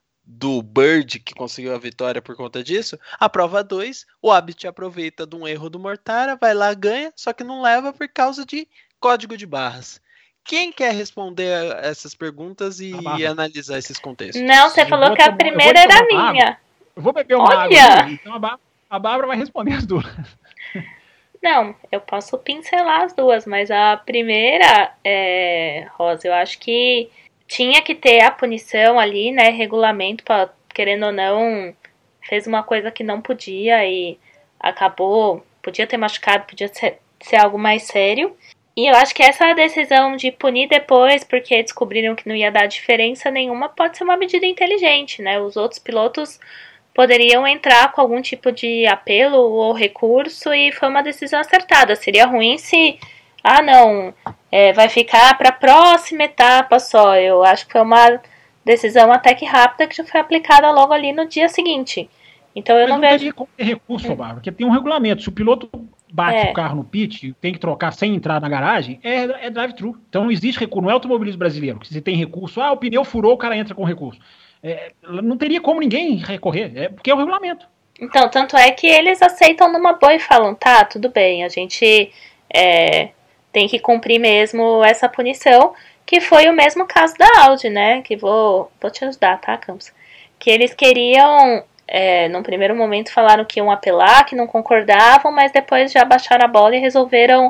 do Bird, que conseguiu a vitória por conta disso, a prova dois, o Abit aproveita de um erro do Mortara, vai lá, ganha, só que não leva por causa de código de barras. Quem quer responder a essas perguntas e analisar esses contextos? Não, você falou que a primeira era minha. Eu vou beber uma Olha. água, então a Bárbara, a Bárbara vai responder as duas. Não, eu posso pincelar as duas, mas a primeira, é, Rosa, eu acho que tinha que ter a punição ali, né, regulamento, pra, querendo ou não, fez uma coisa que não podia e acabou, podia ter machucado, podia ser, ser algo mais sério. E eu acho que essa decisão de punir depois, porque descobriram que não ia dar diferença nenhuma, pode ser uma medida inteligente, né? Os outros pilotos poderiam entrar com algum tipo de apelo ou recurso e foi uma decisão acertada. Seria ruim se, ah não, é, vai ficar para a próxima etapa só. Eu acho que foi uma decisão até que rápida que já foi aplicada logo ali no dia seguinte. Então eu Mas não, não vejo... teria como ter recurso, hum. Bárbara, porque tem um regulamento. Se o piloto bate é. o carro no pit, tem que trocar sem entrar na garagem, é, é drive-thru. Então não existe recurso, não é automobilismo brasileiro. Se tem recurso, ah, o pneu furou, o cara entra com recurso. É, não teria como ninguém recorrer, é porque é o regulamento. Então, tanto é que eles aceitam numa boa e falam, tá, tudo bem, a gente é, tem que cumprir mesmo essa punição, que foi o mesmo caso da Audi, né, que vou, vou te ajudar, tá, Campos? Que eles queriam, é, num primeiro momento falaram que iam apelar, que não concordavam, mas depois já baixaram a bola e resolveram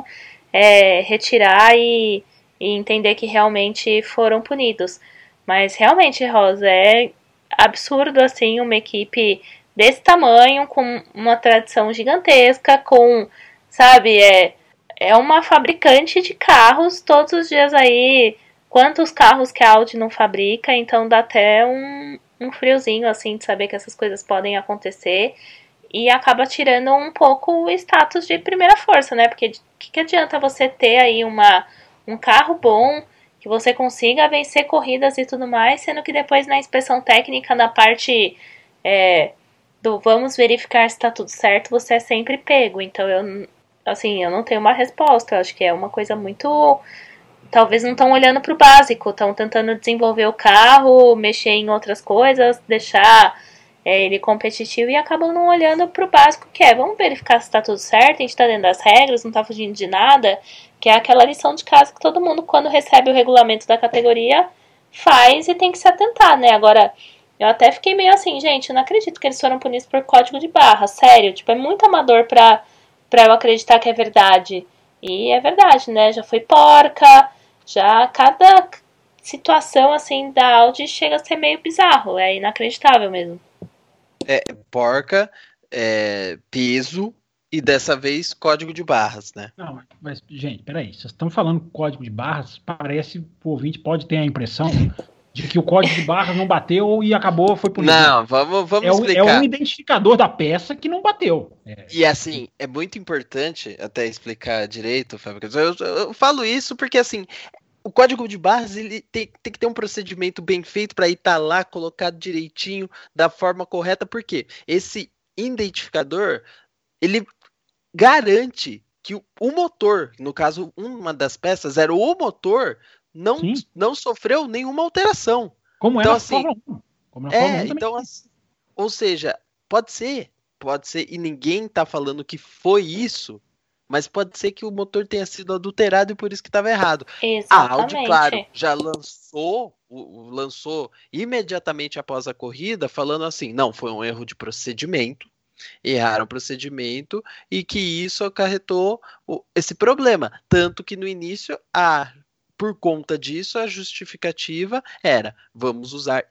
é, retirar e, e entender que realmente foram punidos. Mas realmente, Rosa, é absurdo, assim, uma equipe desse tamanho, com uma tradição gigantesca, com, sabe, é, é uma fabricante de carros, todos os dias aí, quantos carros que a Audi não fabrica, então dá até um, um friozinho, assim, de saber que essas coisas podem acontecer, e acaba tirando um pouco o status de primeira força, né, porque o que, que adianta você ter aí uma, um carro bom, que você consiga vencer corridas e tudo mais, sendo que depois na inspeção técnica, na parte é, do vamos verificar se está tudo certo, você é sempre pego. Então, eu, assim, eu não tenho uma resposta. Eu acho que é uma coisa muito... Talvez não estão olhando para o básico, estão tentando desenvolver o carro, mexer em outras coisas, deixar é, ele competitivo e acabam não olhando para o básico, que é, vamos verificar se está tudo certo, a gente está dentro das regras, não está fugindo de nada... Que é aquela lição de casa que todo mundo, quando recebe o regulamento da categoria, faz e tem que se atentar, né? Agora, eu até fiquei meio assim, gente, eu não acredito que eles foram punidos por código de barra, sério. Tipo, é muito amador pra, pra eu acreditar que é verdade. E é verdade, né? Já foi porca, já cada situação, assim, da Audi chega a ser meio bizarro. É inacreditável mesmo. É, porca, é, peso, E dessa vez, código de barras, né? Não, mas, gente, peraí. Vocês estão falando código de barras, parece, o ouvinte pode ter a impressão de que o código de barras não bateu e acabou, foi punido. Não, vamos, vamos é explicar. Um, é um identificador da peça que não bateu. É. E assim, é muito importante até explicar direito, Fábio. Eu, eu, eu falo isso porque, assim, o código de barras ele tem, tem que ter um procedimento bem feito para ir estar tá lá, colocado direitinho, da forma correta, porque esse identificador, ele garante que o, o motor, no caso, uma das peças era o motor, não, não sofreu nenhuma alteração. Como então, é na assim, Fórmula um. Como na é, Fórmula um então, assim, ou seja, pode ser, pode ser, e ninguém tá falando que foi isso, mas pode ser que o motor tenha sido adulterado e por isso que estava errado. Exatamente. A Audi, claro, já lançou, lançou imediatamente após a corrida, falando assim, não, foi um erro de procedimento, erraram o procedimento e que isso acarretou esse problema. Tanto que no início, a, por conta disso, a justificativa era, vamos usar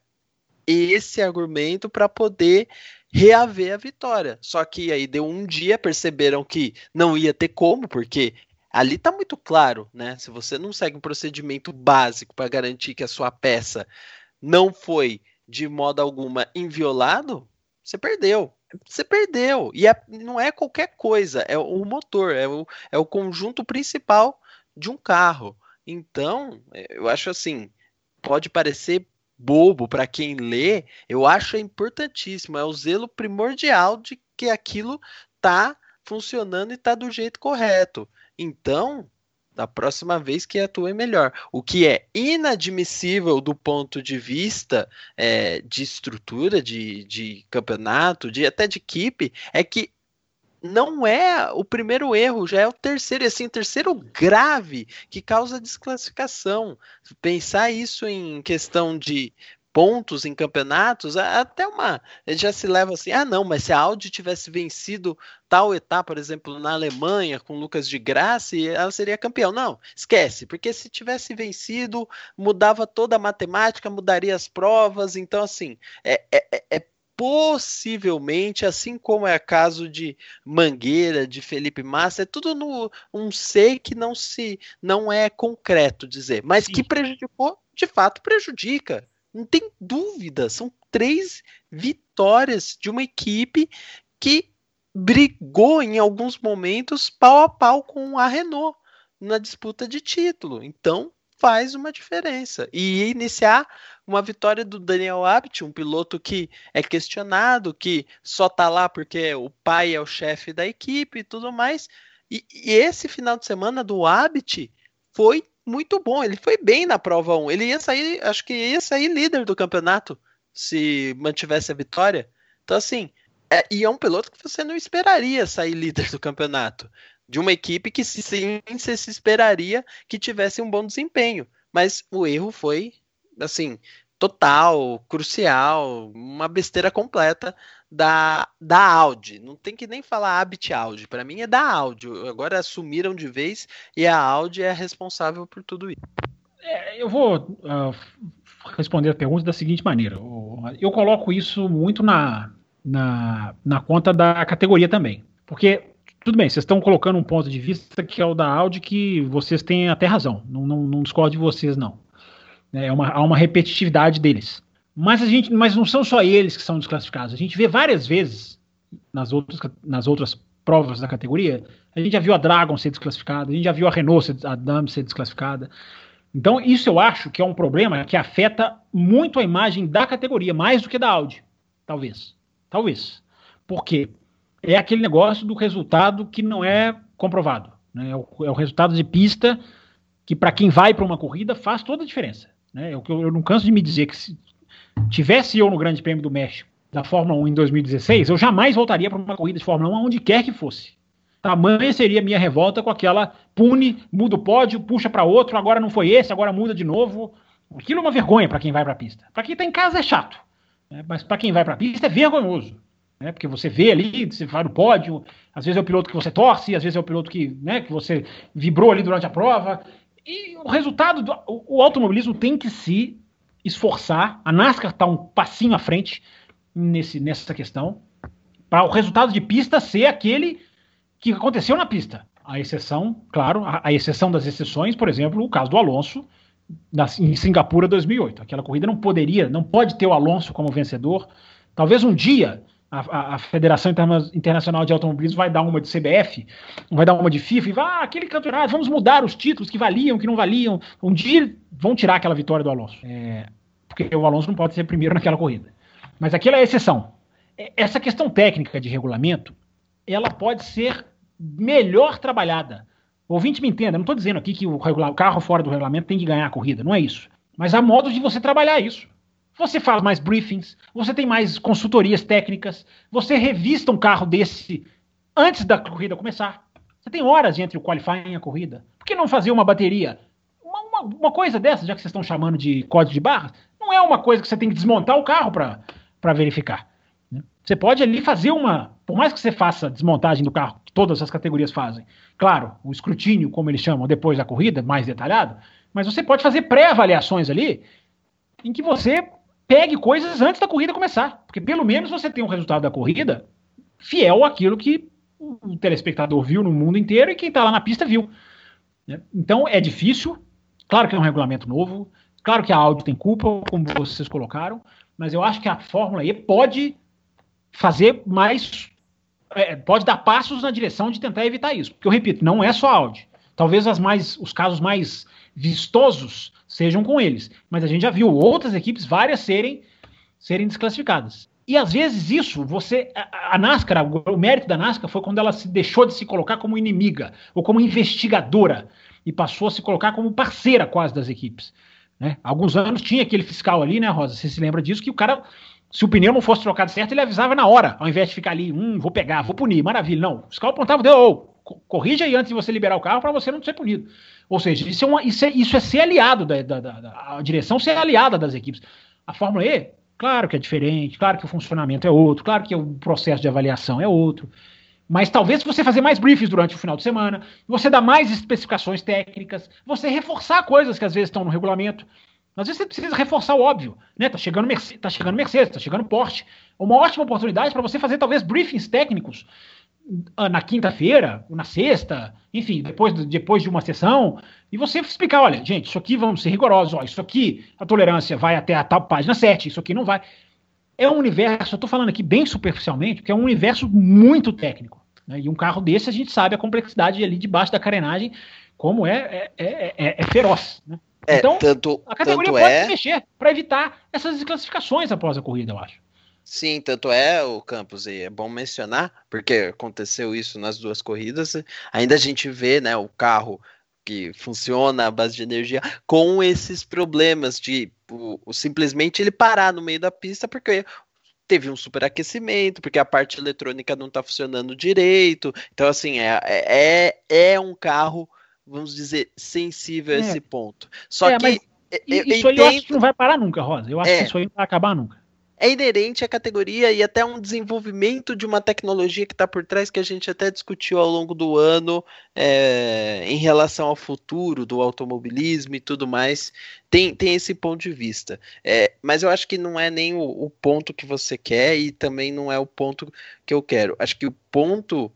esse argumento para poder reaver a vitória. Só que aí deu um dia, perceberam que não ia ter como, porque ali está muito claro, né? Se você não segue um procedimento básico para garantir que a sua peça não foi de modo alguma inviolado, você perdeu. Você perdeu. E é, não é qualquer coisa, é o motor, é o, é o conjunto principal de um carro. Então, eu acho assim, pode parecer bobo para quem lê, eu acho importantíssimo, é o zelo primordial de que aquilo tá funcionando e tá do jeito correto. Então, da próxima vez que atue melhor. O que é inadmissível do ponto de vista é, de estrutura, de, de campeonato, de, até de equipe, é que não é o primeiro erro, já é o terceiro, e assim, o terceiro grave que causa desclassificação. Pensar isso em questão de pontos em campeonatos, até uma, já se leva assim, ah não, mas se a Audi tivesse vencido tal etapa, por exemplo, na Alemanha, com Lucas de Grassi, ela seria campeão. Não, esquece, porque se tivesse vencido, mudava toda a matemática, mudaria as provas, então assim, é, é, é possivelmente, assim como é o caso de Mangueira, de Felipe Massa, é tudo no um sei que não se não é concreto dizer, mas Sim. que prejudicou, de fato prejudica. Não tem dúvida, são três vitórias de uma equipe que brigou em alguns momentos pau a pau com a Renault na disputa de título. Então faz uma diferença. E iniciar uma vitória do Daniel Abt, um piloto que é questionado, que só tá lá porque o pai é o chefe da equipe e tudo mais. E, e esse final de semana do Abt foi muito bom, ele foi bem na prova um, ele ia sair, acho que ia sair líder do campeonato se mantivesse a vitória. Então assim, é, e é um piloto que você não esperaria sair líder do campeonato, de uma equipe que sim, você se esperaria que tivesse um bom desempenho, mas o erro foi assim, total, crucial, uma besteira completa da, da Audi. Não tem que nem falar Abt Audi, para mim é da Audi. Agora assumiram de vez e a Audi é responsável por tudo isso. É, eu vou uh, responder a pergunta da seguinte maneira. Eu coloco isso muito na, na, na conta da categoria também. Porque, tudo bem, vocês estão colocando um ponto de vista que é o da Audi, que vocês têm até razão. Não, não, não discordo de vocês, não. É uma, há uma repetitividade deles. Mas, a gente, mas não são só eles que são desclassificados. A gente vê várias vezes nas outras, nas outras provas da categoria, a gente já viu a Dragon ser desclassificada, a gente já viu a Renault, ser, a Dam ser desclassificada. Então isso eu acho que é um problema que afeta muito a imagem da categoria, mais do que da Audi. Talvez. Talvez. Por quê? É aquele negócio do resultado que não é comprovado. Né? É, o, é o resultado de pista que, para quem vai para uma corrida, faz toda a diferença. Né? Eu, eu não canso de me dizer que se tivesse eu no Grande Prêmio do México da Fórmula um em dois mil e dezesseis, eu jamais voltaria para uma corrida de Fórmula um aonde quer que fosse. Tamanha seria a minha revolta com aquela pune, muda o pódio, puxa para outro, agora não foi esse, agora muda de novo. Aquilo é uma vergonha para quem vai para a pista. Para quem está em casa é chato, né? Mas para quem vai para a pista é vergonhoso. Né? Porque você vê ali, você vai no pódio, às vezes é o piloto que você torce, às vezes é o piloto que, né, que você vibrou ali durante a prova. E o resultado, do, o, o automobilismo tem que se esforçar, a NASCAR está um passinho à frente nesse, nessa questão, para o resultado de pista ser aquele que aconteceu na pista. A exceção, claro, a, a exceção das exceções, por exemplo, o caso do Alonso na, em Singapura dois mil e oito. Aquela corrida não poderia, não pode ter o Alonso como vencedor. Talvez um dia a, a, a Federação Interna- Internacional de Automobilismo vai dar uma de C B F, vai dar uma de FIFA e vai, ah, aquele campeonato, vamos mudar os títulos que valiam, que não valiam. Um dia vão tirar aquela vitória do Alonso. É, porque o Alonso não pode ser primeiro naquela corrida. Mas aquela é a exceção. Essa questão técnica de regulamento, ela pode ser melhor trabalhada. O ouvinte me entenda, eu não estou dizendo aqui que o, regula- o carro fora do regulamento tem que ganhar a corrida, não é isso. Mas há modos de você trabalhar isso. Você faz mais briefings, você tem mais consultorias técnicas, você revista um carro desse antes da corrida começar. Você tem horas entre o qualifying e a corrida. Por que não fazer uma bateria? Uma, uma, uma coisa dessa, já que vocês estão chamando de código de barras, não é uma coisa que você tem que desmontar o carro para verificar. Né? Você pode ali fazer uma... Por mais que você faça desmontagem do carro, que todas as categorias fazem, claro, o escrutínio, como eles chamam, depois da corrida, mais detalhado, mas você pode fazer pré-avaliações ali, em que você pegue coisas antes da corrida começar. Porque pelo menos você tem um resultado da corrida fiel àquilo que o telespectador viu no mundo inteiro e quem está lá na pista viu. Né? Então é difícil, claro que é um regulamento novo, claro que a Audi tem culpa, como vocês colocaram, mas eu acho que a Fórmula E pode fazer mais, é, pode dar passos na direção de tentar evitar isso. Porque eu repito, não é só a Audi. Talvez as mais, os casos mais vistosos sejam com eles. Mas a gente já viu outras equipes, várias, serem, serem desclassificadas. E às vezes isso, você, a, a NASCAR, o mérito da NASCAR foi quando ela se deixou de se colocar como inimiga, ou como investigadora, e passou a se colocar como parceira quase das equipes. Né? Há alguns anos tinha aquele fiscal ali, né, Rosa? Você se lembra disso, que o cara, se o pneu não fosse trocado certo, ele avisava na hora, ao invés de ficar ali, hum, vou pegar, vou punir, maravilha. Não, o fiscal apontava o dedo, oh, corrija aí antes de você liberar o carro para você não ser punido. Ou seja, isso é, uma, isso é, isso é ser aliado, da, da, da, da a direção ser aliada das equipes. A Fórmula E, claro que é diferente, claro que o funcionamento é outro, claro que o processo de avaliação é outro, mas talvez se você fazer mais briefings durante o final de semana, você dar mais especificações técnicas, você reforçar coisas que às vezes estão no regulamento. Às vezes você precisa reforçar o óbvio, né? Tá chegando Mercedes, tá chegando Mercedes, tá chegando Porsche. Uma ótima oportunidade para você fazer talvez briefings técnicos na quinta-feira, na sexta, enfim, depois, depois de uma sessão, e você explicar, olha, gente, isso aqui vamos ser rigorosos, ó, isso aqui, a tolerância vai até a tal página sete, isso aqui não vai. É um universo, eu estou falando aqui bem superficialmente, porque é um universo muito técnico, né? E um carro desse a gente sabe a complexidade ali debaixo da carenagem, como é, é, é, é, é feroz, né? É, então, tanto, a categoria tanto pode é... se mexer para evitar essas desclassificações após a corrida, eu acho. Sim, tanto é, o Campos, e é bom mencionar, porque aconteceu isso nas duas corridas, ainda a gente vê, né, o carro que funciona à base de energia com esses problemas de o, o, simplesmente ele parar no meio da pista porque teve um superaquecimento, porque a parte eletrônica não está funcionando direito, então assim, é, é, é um carro, vamos dizer, sensível a é. esse ponto. Só é, que... Mas eu, isso aí eu acho que não vai parar nunca, Rosa, eu acho é. que isso aí não vai acabar nunca. É inerente à categoria e até um desenvolvimento de uma tecnologia que está por trás, que a gente até discutiu ao longo do ano, é, em relação ao futuro do automobilismo e tudo mais. Tem, tem esse ponto de vista. É, mas eu acho que não é nem o, o ponto que você quer e também não é o ponto que eu quero. Acho que o ponto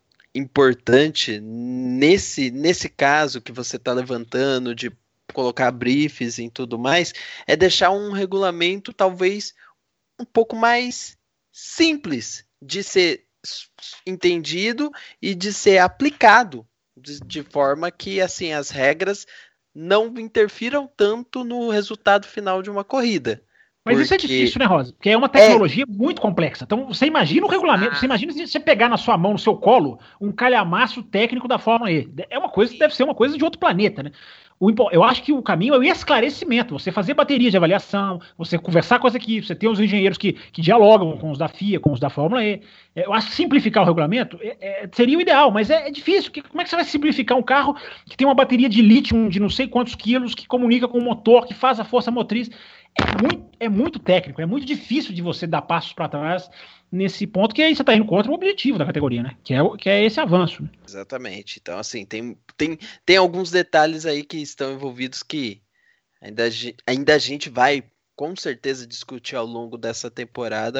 importante nesse, nesse caso que você está levantando, de colocar briefs e tudo mais, é deixar um regulamento talvez um pouco mais simples de ser entendido e de ser aplicado de, de forma que assim as regras não interfiram tanto no resultado final de uma corrida. Mas porque... isso é difícil, né, Rosa? Porque é uma tecnologia é... muito complexa. Então, você imagina o regulamento, ah. você imagina se você pegar na sua mão, no seu colo, um calhamaço técnico da Fórmula E. É uma coisa que deve ser uma coisa de outro planeta, né? O, eu acho que o caminho é o esclarecimento, você fazer bateria de avaliação, você conversar com as equipes, você ter os engenheiros que, que dialogam com os da F I A, com os da Fórmula E. Eu acho que simplificar o regulamento é, é, seria o ideal, mas é, é difícil. Que, como é que você vai simplificar um carro que tem uma bateria de lítio de não sei quantos quilos, que comunica com o motor, que faz a força motriz? É muito, é muito técnico, é muito difícil de você dar passos para trás nesse ponto, que aí você está indo contra o objetivo da categoria, né? Que é, que é esse avanço. Né? Exatamente. Então, assim, tem, tem, tem alguns detalhes aí que estão envolvidos que ainda, ainda a gente vai, com certeza, discutir ao longo dessa temporada,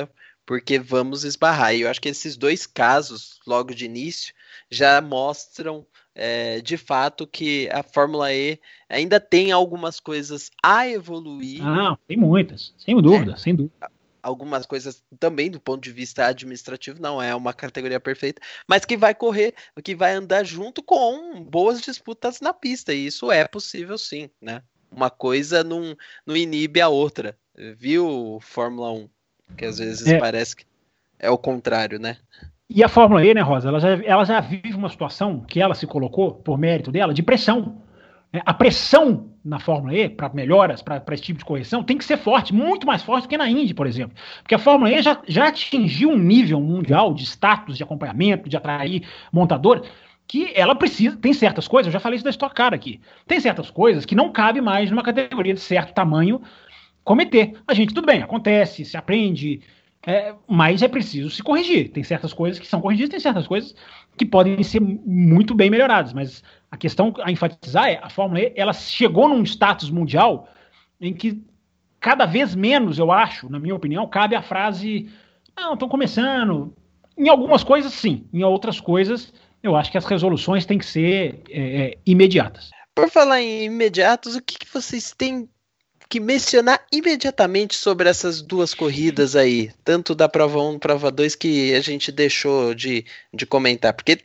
porque vamos esbarrar. E eu acho que esses dois casos, logo de início, já mostram é, de fato que a Fórmula E ainda tem algumas coisas a evoluir. Ah, tem muitas, sem dúvida, é. sem dúvida. Algumas coisas também do ponto de vista administrativo, não é uma categoria perfeita, mas que vai correr, que vai andar junto com boas disputas na pista, e isso é possível sim, né? Uma coisa não, não inibe a outra, viu, Fórmula um? Que às vezes é. parece que é o contrário, né? E a Fórmula E, né, Rosa, ela já, ela já vive uma situação que ela se colocou, por mérito dela, de pressão. A pressão na Fórmula E, para melhoras, para esse tipo de correção, tem que ser forte, muito mais forte do que na Indy, por exemplo. Porque a Fórmula E já, já atingiu um nível mundial de status, de acompanhamento, de atrair montador, que ela precisa, tem certas coisas, eu já falei isso da Stock Car aqui, tem certas coisas que não cabe mais numa categoria de certo tamanho cometer. A gente, tudo bem, acontece, se aprende, é, mas é preciso se corrigir. Tem certas coisas que são corrigidas, tem certas coisas que podem ser muito bem melhoradas, mas a questão a enfatizar é, a Fórmula E, ela chegou num status mundial em que cada vez menos, eu acho, na minha opinião, cabe a frase, não, estão começando. Em algumas coisas, sim. Em outras coisas, eu acho que as resoluções têm que ser é, é, imediatas. Por falar em imediatos, o que, que vocês têm que mencionar imediatamente sobre essas duas corridas aí? Tanto da prova um e prova dois que a gente deixou de, de comentar, porque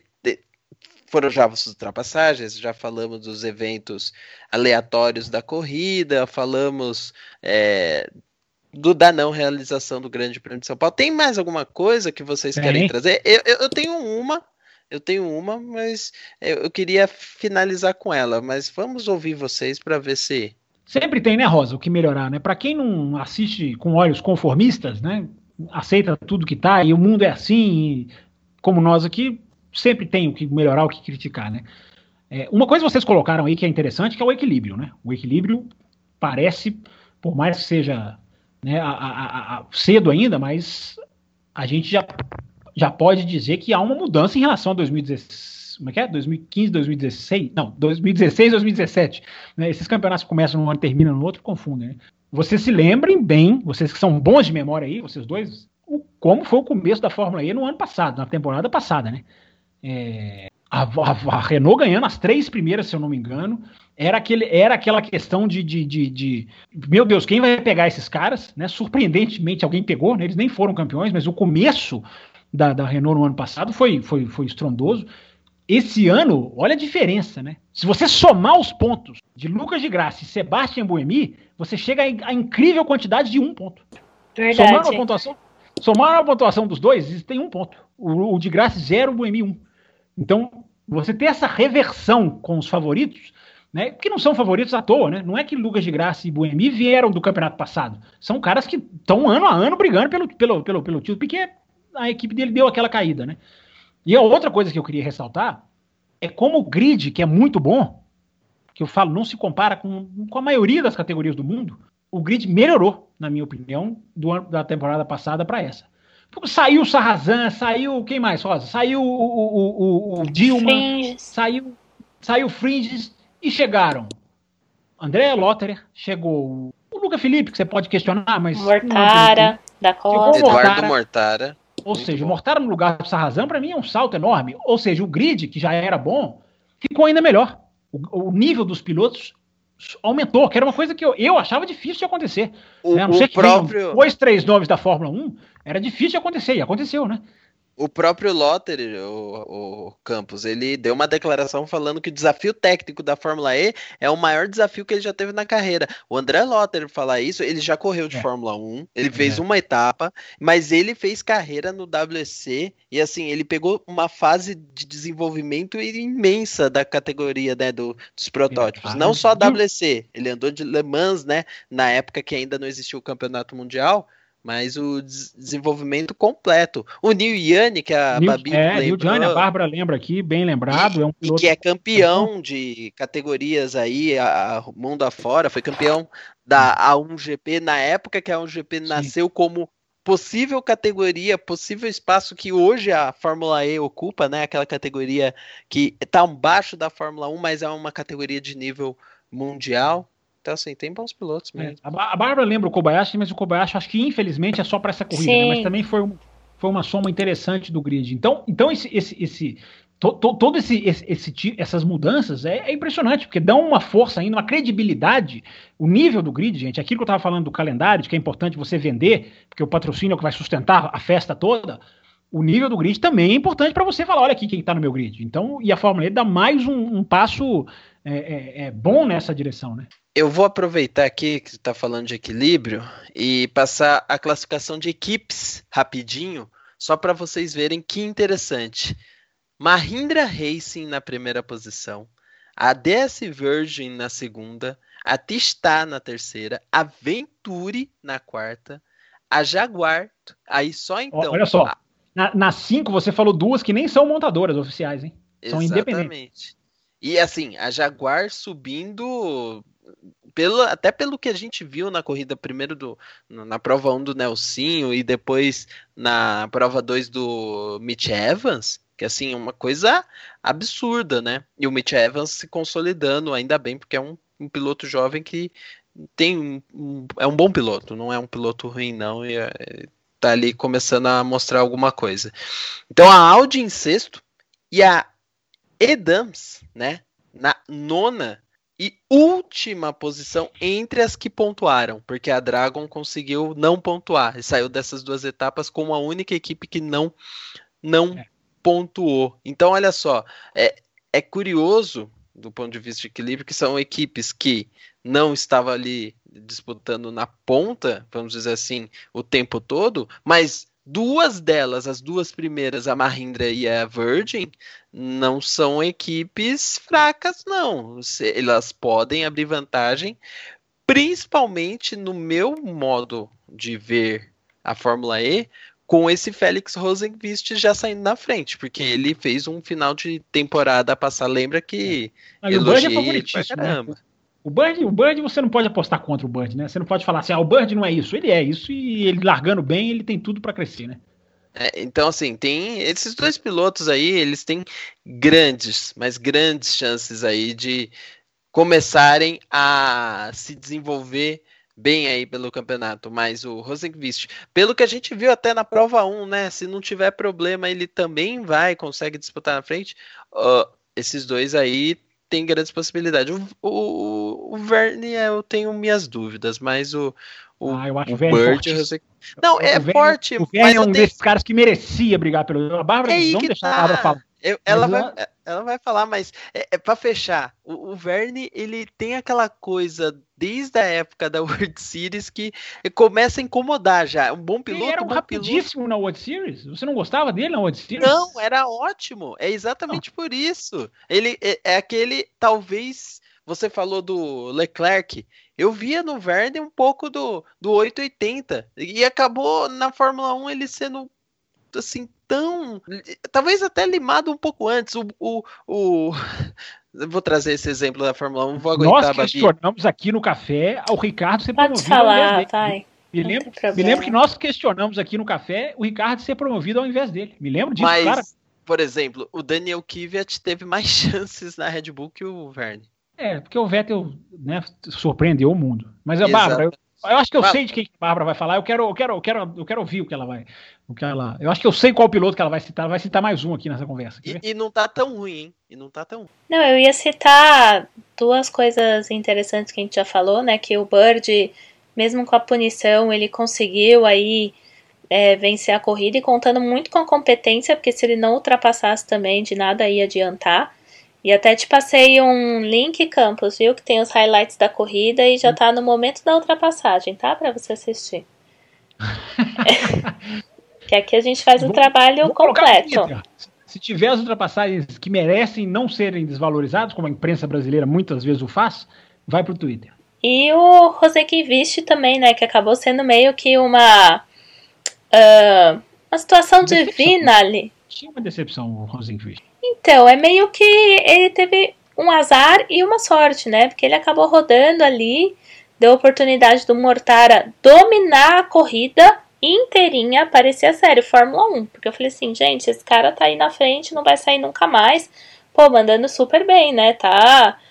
foram já as ultrapassagens, já falamos dos eventos aleatórios da corrida, falamos é, do, da não realização do Grande Prêmio de São Paulo. Tem mais alguma coisa que vocês é, querem hein? trazer? Eu, eu, eu tenho uma, eu tenho uma, mas eu, eu queria finalizar com ela, mas vamos ouvir vocês para ver se... Sempre tem, né, Rosa, o que melhorar, né? Para quem não assiste com olhos conformistas, né, aceita tudo que tá, e o mundo é assim, como nós aqui, sempre tem o que melhorar, o que criticar, né? É, uma coisa que vocês colocaram aí que é interessante, que é o equilíbrio, né? O equilíbrio parece, por mais que seja né, a, a, a, cedo ainda, mas a gente já, já pode dizer que há uma mudança em relação a dois mil e dezesseis, como é que é? dois mil e quinze, dois mil e dezesseis? Não, dois mil e dezesseis, dois mil e dezessete. Né? Esses campeonatos que começam num ano e terminam no outro, confundem, né? Vocês se lembrem bem, vocês que são bons de memória aí, vocês dois, o, como foi o começo da Fórmula E no ano passado, na temporada passada, né? É, a, a, a Renault ganhando as três primeiras, se eu não me engano, era, aquele, era aquela questão de, de, de, de meu Deus, quem vai pegar esses caras, né? Surpreendentemente alguém pegou, né? Eles nem foram campeões, mas o começo da, da Renault no ano passado foi, foi, foi estrondoso. Esse ano, olha a diferença, né? Se você somar os pontos de Lucas de Grassi e Sebastian Buemi, você chega a incrível quantidade de um ponto. Verdade. Somando a pontuação, somando a pontuação dos dois, tem um ponto. O, o de Grassi zero, o Buemi um. Então, você ter essa reversão com os favoritos, né? Que não são favoritos à toa, né? Não é que Lucas de Grassi e Buemi vieram do campeonato passado. São caras que estão ano a ano brigando pelo, pelo, pelo, pelo título, porque a equipe dele deu aquela caída, né? E a outra coisa que eu queria ressaltar é como o grid, que é muito bom, que eu falo, não se compara com, com a maioria das categorias do mundo, o grid melhorou, na minha opinião, do ano, da temporada passada para essa. Saiu o Sarrazin, saiu, quem mais, Rosa? Saiu o, o, o, o Dilma, Fringes. saiu saiu Fringes e chegaram André Lotterer, chegou o Luca Felipe, que você pode questionar, mas... Mortara, da Costa. Eduardo Mortara. Ou Muito seja, bom. Mortara no lugar do Sarrazin, para mim, é um salto enorme. Ou seja, o grid, que já era bom, ficou ainda melhor. O, o nível dos pilotos aumentou, que era uma coisa que eu, eu achava difícil de acontecer. O, né? A não o ser que próprio... dois, três nomes da Fórmula um, era difícil de acontecer, e aconteceu, né? O próprio Lotterer, o, o Campos, ele deu uma declaração falando que o desafio técnico da Fórmula E é o maior desafio que ele já teve na carreira. O André Lotterer falar isso, ele já correu de é. Fórmula um, ele é. fez uma etapa, mas ele fez carreira no W E C e assim, ele pegou uma fase de desenvolvimento imensa da categoria, né, do, dos protótipos. É. Não só a W E C, ele andou de Le Mans, né, na época que ainda não existia o Campeonato Mundial, mas o des- desenvolvimento completo. O Neil Yanni, que a Neil, Babi é, Neil Yanni, a Bárbara lembra aqui, bem lembrado. E, é um e que é campeão de categorias aí, a, a mundo afora, foi campeão da A um G P na época que a A um G P nasceu Sim. como possível categoria, possível espaço que hoje a Fórmula E ocupa, né? Aquela categoria que está abaixo da Fórmula um, mas é uma categoria de nível mundial. Então, assim, tem bons pilotos mesmo. É, a, a Bárbara lembra o Kobayashi, mas o Kobayashi acho que infelizmente é só para essa corrida, né? Mas também foi, um, foi uma soma interessante do grid. Então, então esse, esse, esse, to, to, todo esse, esse, esse, essas mudanças é, é impressionante, porque dão uma força ainda, uma credibilidade. O nível do grid, gente, aquilo que eu estava falando do calendário, de que é importante você vender, porque o patrocínio é o que vai sustentar a festa toda. O nível do grid também é importante para você falar, olha aqui quem está no meu grid. Então, e a Fórmula E dá mais um, um passo é, é, é bom nessa direção, né? Eu vou aproveitar aqui que você está falando de equilíbrio e passar a classificação de equipes rapidinho, só para vocês verem que interessante. Mahindra Racing na primeira posição, a D S Virgin na segunda, a Tista na terceira, a Venturi na quarta, a Jaguar, aí só então... Olha só, a... na, na cinco você falou duas que nem são montadoras oficiais, hein? São Exatamente. Independentes. E assim, a Jaguar subindo... Pelo, até pelo que a gente viu na corrida primeiro do, na prova um do Nelsinho e depois na prova dois do Mitch Evans, que assim, uma coisa absurda, né? E o Mitch Evans se consolidando, ainda bem, porque é um, um piloto jovem que tem um, um, é um bom piloto, não é um piloto ruim não, e é, tá ali começando a mostrar alguma coisa. Então a Audi em sexto e a Edams, né, na nona e última posição entre as que pontuaram, porque a Dragon conseguiu não pontuar e saiu dessas duas etapas como a única equipe que não, não é. pontuou. Então, olha só, é, é curioso do ponto de vista de equilíbrio que são equipes que não estavam ali disputando na ponta, vamos dizer assim, o tempo todo, mas duas delas, as duas primeiras, a Mahindra e a Virgin, não são equipes fracas, não. Elas podem abrir vantagem, principalmente no meu modo de ver a Fórmula E, com esse Félix Rosenqvist já saindo na frente, porque ele fez um final de temporada passar. Lembra que ah, elogiei é ele pra caramba. Né? O Bird, o Bird você não pode apostar contra o Bird, né? Você não pode falar assim, ah, o Bird não é isso. Ele é isso e ele largando bem, ele tem tudo para crescer, né? É, então, assim, tem esses dois pilotos aí, eles têm grandes, mas grandes chances aí de começarem a se desenvolver bem aí pelo campeonato. Mas o Rosenqvist, pelo que a gente viu até na prova um, né? Se não tiver problema, ele também vai, consegue disputar na frente. Uh, esses dois aí tem grandes possibilidades. O, o, o Verne, eu tenho minhas dúvidas, mas o, o, ah, eu acho o Bird... Você... Não, é o Verne, forte. O Verne é um desses caras que merecia brigar pelo... A Bárbara, é vamos deixar tá. a Bárbara falar. Eu, ela, vai, ela... ela vai falar, mas é, é para fechar, o, o Verne, ele tem aquela coisa desde a época da World Series que começa a incomodar já. Um bom piloto. Ele era um bom rapidíssimo piloto. na World Series? Você não gostava dele na World Series? Não, era ótimo. É exatamente não. por isso. Ele é, é aquele, talvez, você falou do Leclerc, eu via no Verne um pouco do, do oitocentos e oitenta e acabou na Fórmula um ele sendo assim tão, talvez até limado um pouco antes. O, o, o... Eu vou trazer esse exemplo da Fórmula um, vou aguentar. Nós questionamos aqui no café o Ricardo ser Pode promovido falar, ao invés dele. vai. Me lembro, me lembro que nós questionamos aqui no café o Ricardo ser promovido ao invés dele. Me lembro disso, Mas, cara. Por exemplo, o Daniel Kvyat teve mais chances na Red Bull que o Verne. É, porque o Vettel, né, surpreendeu o mundo. Mas a Bárbara, eu, eu acho que eu sei de quem a Bárbara vai falar. Eu quero, eu quero, eu quero, eu quero ouvir o que ela vai. O que ela, eu acho que eu sei qual piloto que ela vai citar. Ela vai citar mais um aqui nessa conversa. E, e não tá tão ruim, hein? E não tá tão. Não, eu ia citar duas coisas interessantes que a gente já falou, né? Que o Bird, mesmo com a punição, ele conseguiu aí é, vencer a corrida e contando muito com a competência, porque se ele não ultrapassasse também, de nada ia adiantar. E até te passei um link, Campos, viu? Que tem os highlights da corrida e já tá no momento da ultrapassagem, tá? Pra você assistir. Que aqui a gente faz um trabalho completo. Se tiver as ultrapassagens que merecem não serem desvalorizadas, como a imprensa brasileira muitas vezes o faz, vai pro Twitter. E o Rosenqvist também, né? Que acabou sendo meio que uma... Uh, uma situação decepção. divina ali. Tinha uma decepção o Rosenqvist. Então, é meio que ele teve um azar e uma sorte, né? Porque ele acabou rodando ali, deu a oportunidade do Mortara dominar a corrida inteirinha, parecia sério, Fórmula um. Porque eu falei assim, gente, esse cara tá aí na frente, não vai sair nunca mais. Pô, mandando super bem, né? Tá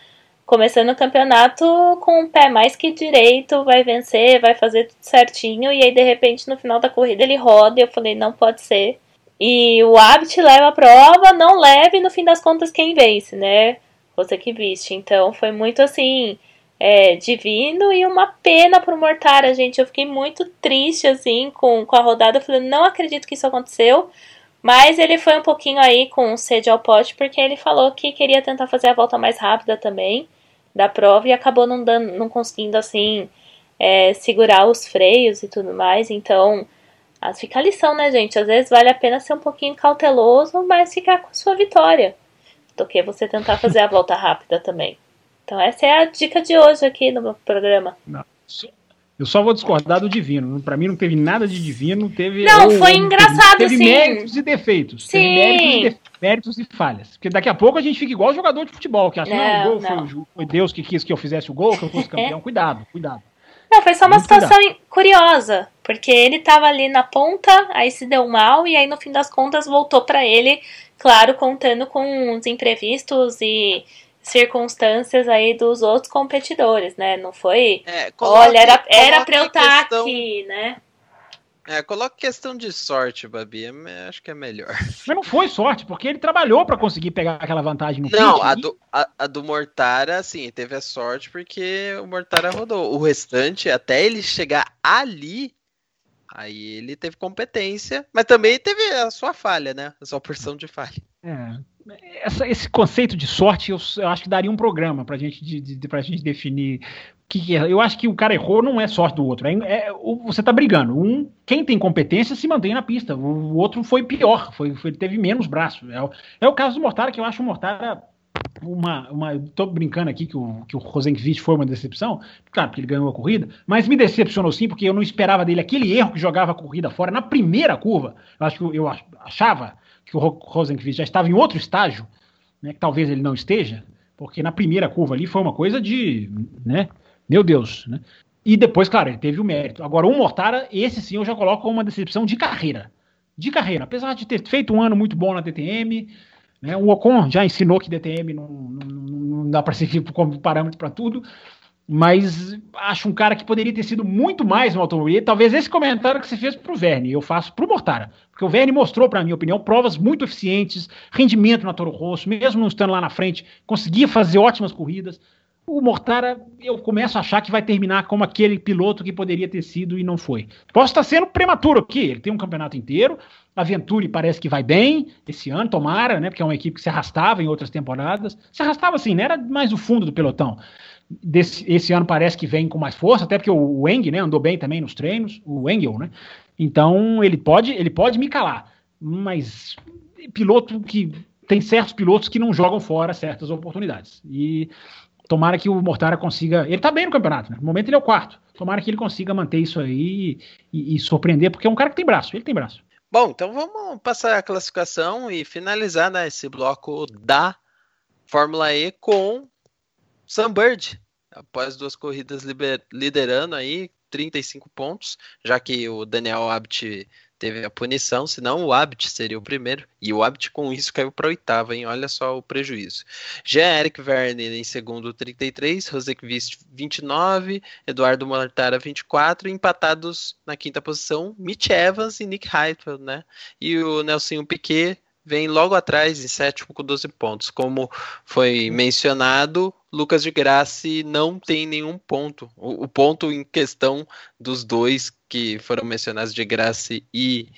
começando o campeonato com o pé mais que direito, vai vencer, vai fazer tudo certinho, e aí de repente no final da corrida ele roda, e eu falei, não pode ser. E o Abt leva a prova, não leve, no fim das contas quem vence, né? Você que viste. Então foi muito assim, é, divino, e uma pena pro Mortara, gente. Eu fiquei muito triste assim com, com a rodada, eu falei, não acredito que isso aconteceu. Mas ele foi um pouquinho aí com sede ao pote, porque ele falou que queria tentar fazer a volta mais rápida também da prova, e acabou não, dando, não conseguindo assim é, segurar os freios e tudo mais. Então fica a lição, né, gente? Às vezes vale a pena ser um pouquinho cauteloso, mas ficar com sua vitória, do que você tentar fazer a volta rápida também. Então essa é a dica de hoje aqui no meu programa. Não. Eu só vou discordar do divino. Pra mim não teve nada de divino, teve... Não, ou, foi engraçado, teve, teve sim. méritos e defeitos. Sim. Teve méritos e, de, méritos e falhas. Porque daqui a pouco a gente fica igual jogador de futebol, que acha, não, não, o gol não. Foi, foi Deus que quis que eu fizesse o gol, que eu fosse campeão. Cuidado, cuidado. Não, foi só uma Muito situação cuidado. curiosa, porque ele tava ali na ponta, aí se deu mal, e aí no fim das contas voltou pra ele, claro, contando com os imprevistos e circunstâncias aí dos outros competidores, né? Não foi, É, coloque, olha, era, era pra eu coloque estar questão- aqui, né? É, coloca questão de sorte, Babi. é- Acho que é melhor. Mas não foi sorte, porque ele trabalhou pra conseguir pegar aquela vantagem no Não, pit, a e- do, a, a do Mortara, sim, teve a sorte porque o Mortara rodou. O restante, até ele chegar ali, aí ele teve competência, mas também teve a sua falha, né? A sua porção de falha. É, essa- esse conceito de sorte, eu, eu acho que daria um programa pra gente, de, de, pra gente definir o que, que é. Eu acho que o cara errou não é sorte do outro. É, é- o- você tá brigando. Um, quem tem competência se mantém na pista. O, o outro foi pior, foi, foi- teve menos braço. É, o- é o caso do Mortara, que eu acho o Mortara uma. uma eu tô brincando aqui que o, que o Rosenqvist foi uma decepção, claro, porque ele ganhou a corrida, mas me decepcionou sim, porque eu não esperava dele aquele erro que jogava a corrida fora na primeira curva. Eu acho que eu, eu ach- achava que o Ro- Rosenqvist já estava em outro estágio, né, que talvez ele não esteja, porque na primeira curva ali foi uma coisa de, né, meu Deus, né? E depois, claro, ele teve o mérito. Agora, o Mortara, esse sim eu já coloco como uma decepção de carreira. De carreira, apesar de ter feito um ano muito bom na D T M, né, o Ocon já ensinou que D T M não, não, não dá para servir como parâmetro para tudo, mas acho um cara que poderia ter sido muito mais no automobilismo. Talvez esse comentário que você fez pro Verne, eu faço pro Mortara, porque o Verne mostrou, para minha opinião, provas muito eficientes, rendimento na Toro Rosso, mesmo não estando lá na frente, conseguia fazer ótimas corridas. O Mortara, eu começo a achar que vai terminar como aquele piloto que poderia ter sido e não foi. Posso estar sendo prematuro aqui, ele tem um campeonato inteiro, a Venturi parece que vai bem esse ano, tomara, né, porque é uma equipe que se arrastava em outras temporadas, se arrastava assim, né, era mais o fundo do pelotão. Desse, esse ano parece que vem com mais força, até porque o, o Eng, né, andou bem também nos treinos, o Engel, né, então ele pode, ele pode me calar, mas piloto que, tem certos pilotos que não jogam fora certas oportunidades, e tomara que o Mortara consiga, ele tá bem no campeonato, né, no momento ele é o quarto, tomara que ele consiga manter isso aí e, e surpreender, porque é um cara que tem braço, ele tem braço. Bom, então vamos passar a classificação e finalizar, né, esse bloco da Fórmula E com Sam Bird, após duas corridas liber- liderando aí, trinta e cinco pontos, já que o Daniel Abt teve a punição, senão o Abt seria o primeiro, e o Abt com isso caiu para oitava, hein? Olha só o prejuízo. Jean-Eric Verne em segundo, trinta e três, Rosenqvist vinte e nove, Eduardo Mortara vinte e quatro, e empatados na quinta posição, Mitch Evans e Nick Heidfeld, né? E o Nelson Piquet vem logo atrás, em sétimo com doze pontos. Como foi mencionado, Lucas de Grassi não tem nenhum ponto. O, o ponto em questão dos dois que foram mencionados, de Grassi e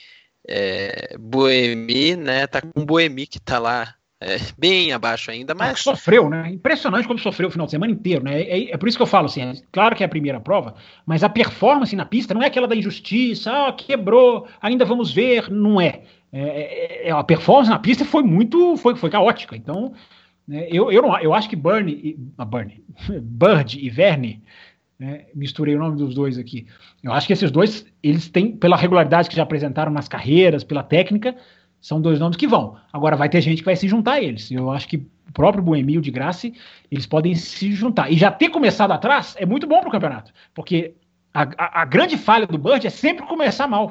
é, Buemi, né? Tá com o Buemi que tá lá é, bem abaixo ainda, mas... Ah, sofreu, né? Impressionante como sofreu o final de semana inteiro, né? É, é por isso que eu falo assim, é, claro que é a primeira prova, mas a performance na pista não é aquela da injustiça, ah, quebrou, ainda vamos ver, não é. É, é, a performance na pista foi muito, foi, foi caótica, então né, eu, eu, não, eu acho que Bernie, ah, Bernie, Bird e Verne, né, misturei o nome dos dois aqui, eu acho que esses dois, eles têm, pela regularidade que já apresentaram nas carreiras, pela técnica, são dois nomes que vão, agora vai ter gente que vai se juntar a eles, eu acho que o próprio Buemi e o de Grassi, eles podem se juntar, e já ter começado atrás é muito bom para o campeonato, porque a, a, a grande falha do Bird é sempre começar mal.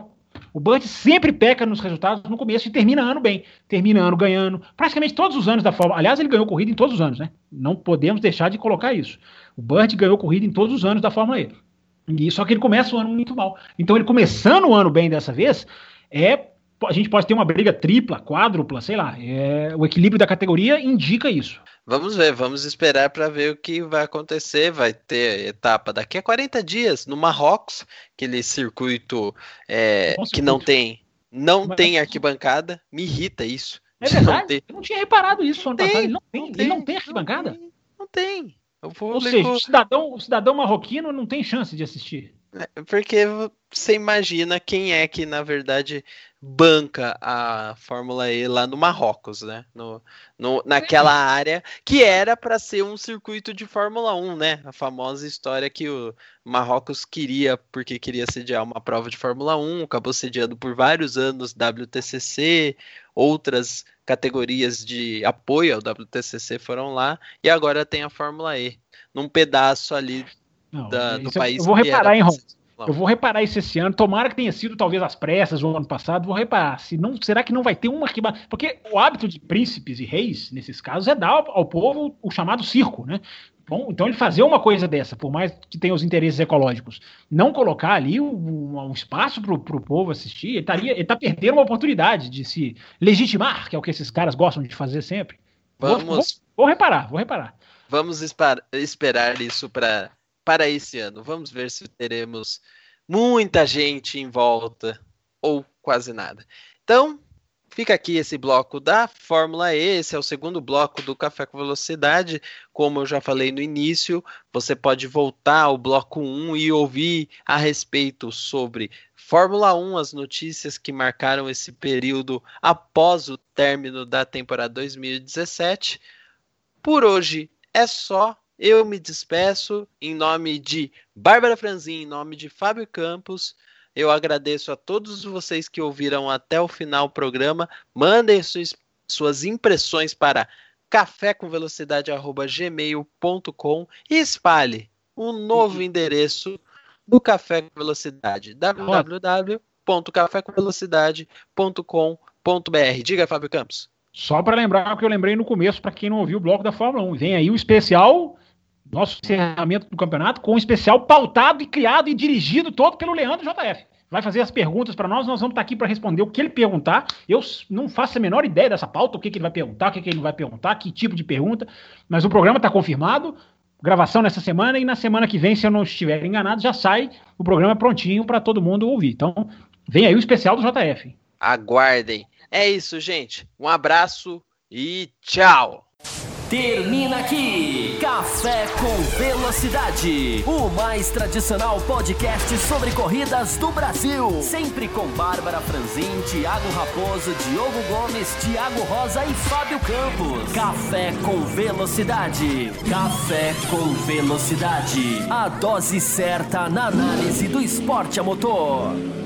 O Burt sempre peca nos resultados no começo e termina ano bem. Termina ano ganhando. Praticamente todos os anos da Fórmula... Aliás, ele ganhou corrida em todos os anos, né? Não podemos deixar de colocar isso. O Burt ganhou corrida em todos os anos da Fórmula E. E, só que ele começa o ano muito mal. Então, ele começando o ano bem dessa vez, é, a gente pode ter uma briga tripla, quádrupla, sei lá. É, o equilíbrio da categoria indica isso. Vamos ver, vamos esperar para ver o que vai acontecer. Vai ter etapa daqui a quarenta dias no Marrocos, aquele circuito é, que circuito. não tem não Mas... tem arquibancada. Me irrita isso. É verdade? Não ter... Eu não tinha reparado isso ano passado. Ele não tem, não tem, ele não tem arquibancada? Não tem. Não tem. Eu vou Ou seja, o cidadão, o cidadão marroquino não tem chance de assistir. É, porque você imagina quem é que, na verdade, banca a Fórmula E lá no Marrocos, né? No, no, naquela é. área que era para ser um circuito de Fórmula um, né? A famosa história que o Marrocos queria, porque queria sediar uma prova de Fórmula um, acabou sediando por vários anos W T C C, outras categorias de apoio ao W T C C foram lá, e agora tem a Fórmula E, num pedaço ali Não, da, do país. Eu vou reparar, hein, Ron? Eu vou reparar isso esse ano. Tomara que tenha sido talvez as pressas do ano passado. Vou reparar. Se não, será que não vai ter uma que... Porque o hábito de príncipes e reis, nesses casos, é dar ao, ao povo o chamado circo, né? Bom, então ele fazer uma coisa dessa, por mais que tenha os interesses ecológicos, não colocar ali um, um espaço para o povo assistir, ele estaria, ele tá perdendo uma oportunidade de se legitimar, que é o que esses caras gostam de fazer sempre. Vamos... Vou, vou, vou reparar, vou reparar. Vamos esperar, esperar isso para... para esse ano. Vamos ver se teremos muita gente em volta ou quase nada. Então, fica aqui esse bloco da Fórmula E. Esse é o segundo bloco do Café com Velocidade. Como eu já falei no início, você pode voltar ao bloco um e ouvir a respeito sobre Fórmula um, as notícias que marcaram esse período após o término da temporada dois mil e dezessete. Por hoje é só. Eu me despeço em nome de Bárbara Franzin, em nome de Fábio Campos. Eu agradeço a todos vocês que ouviram até o final do programa. Mandem suas, suas impressões para café com velocidade arroba gmail ponto com e espalhe o novo endereço do Café com Velocidade, w w w ponto café com velocidade ponto com ponto b r. Diga, Fábio Campos. Só para lembrar o que eu lembrei no começo, para quem não ouviu o bloco da Fórmula um. Vem aí o especial... Nosso encerramento do campeonato com um especial pautado e criado e dirigido todo pelo Leandro J F. Vai fazer as perguntas para nós, nós vamos estar aqui para responder o que ele perguntar. Eu não faço a menor ideia dessa pauta, o que, que ele vai perguntar, o que, que ele não vai perguntar, que tipo de pergunta. Mas o programa está confirmado, gravação nessa semana, e na semana que vem, se eu não estiver enganado, já sai o programa prontinho para todo mundo ouvir. Então, vem aí o especial do J F. Aguardem. É isso, gente. Um abraço e tchau. Termina aqui Café com Velocidade, o mais tradicional podcast sobre corridas do Brasil. Sempre com Bárbara Franzin, Thiago Raposo, Diogo Gomes, Thiago Rosa e Fábio Campos. Café com Velocidade. Café com Velocidade. A dose certa na análise do esporte a motor.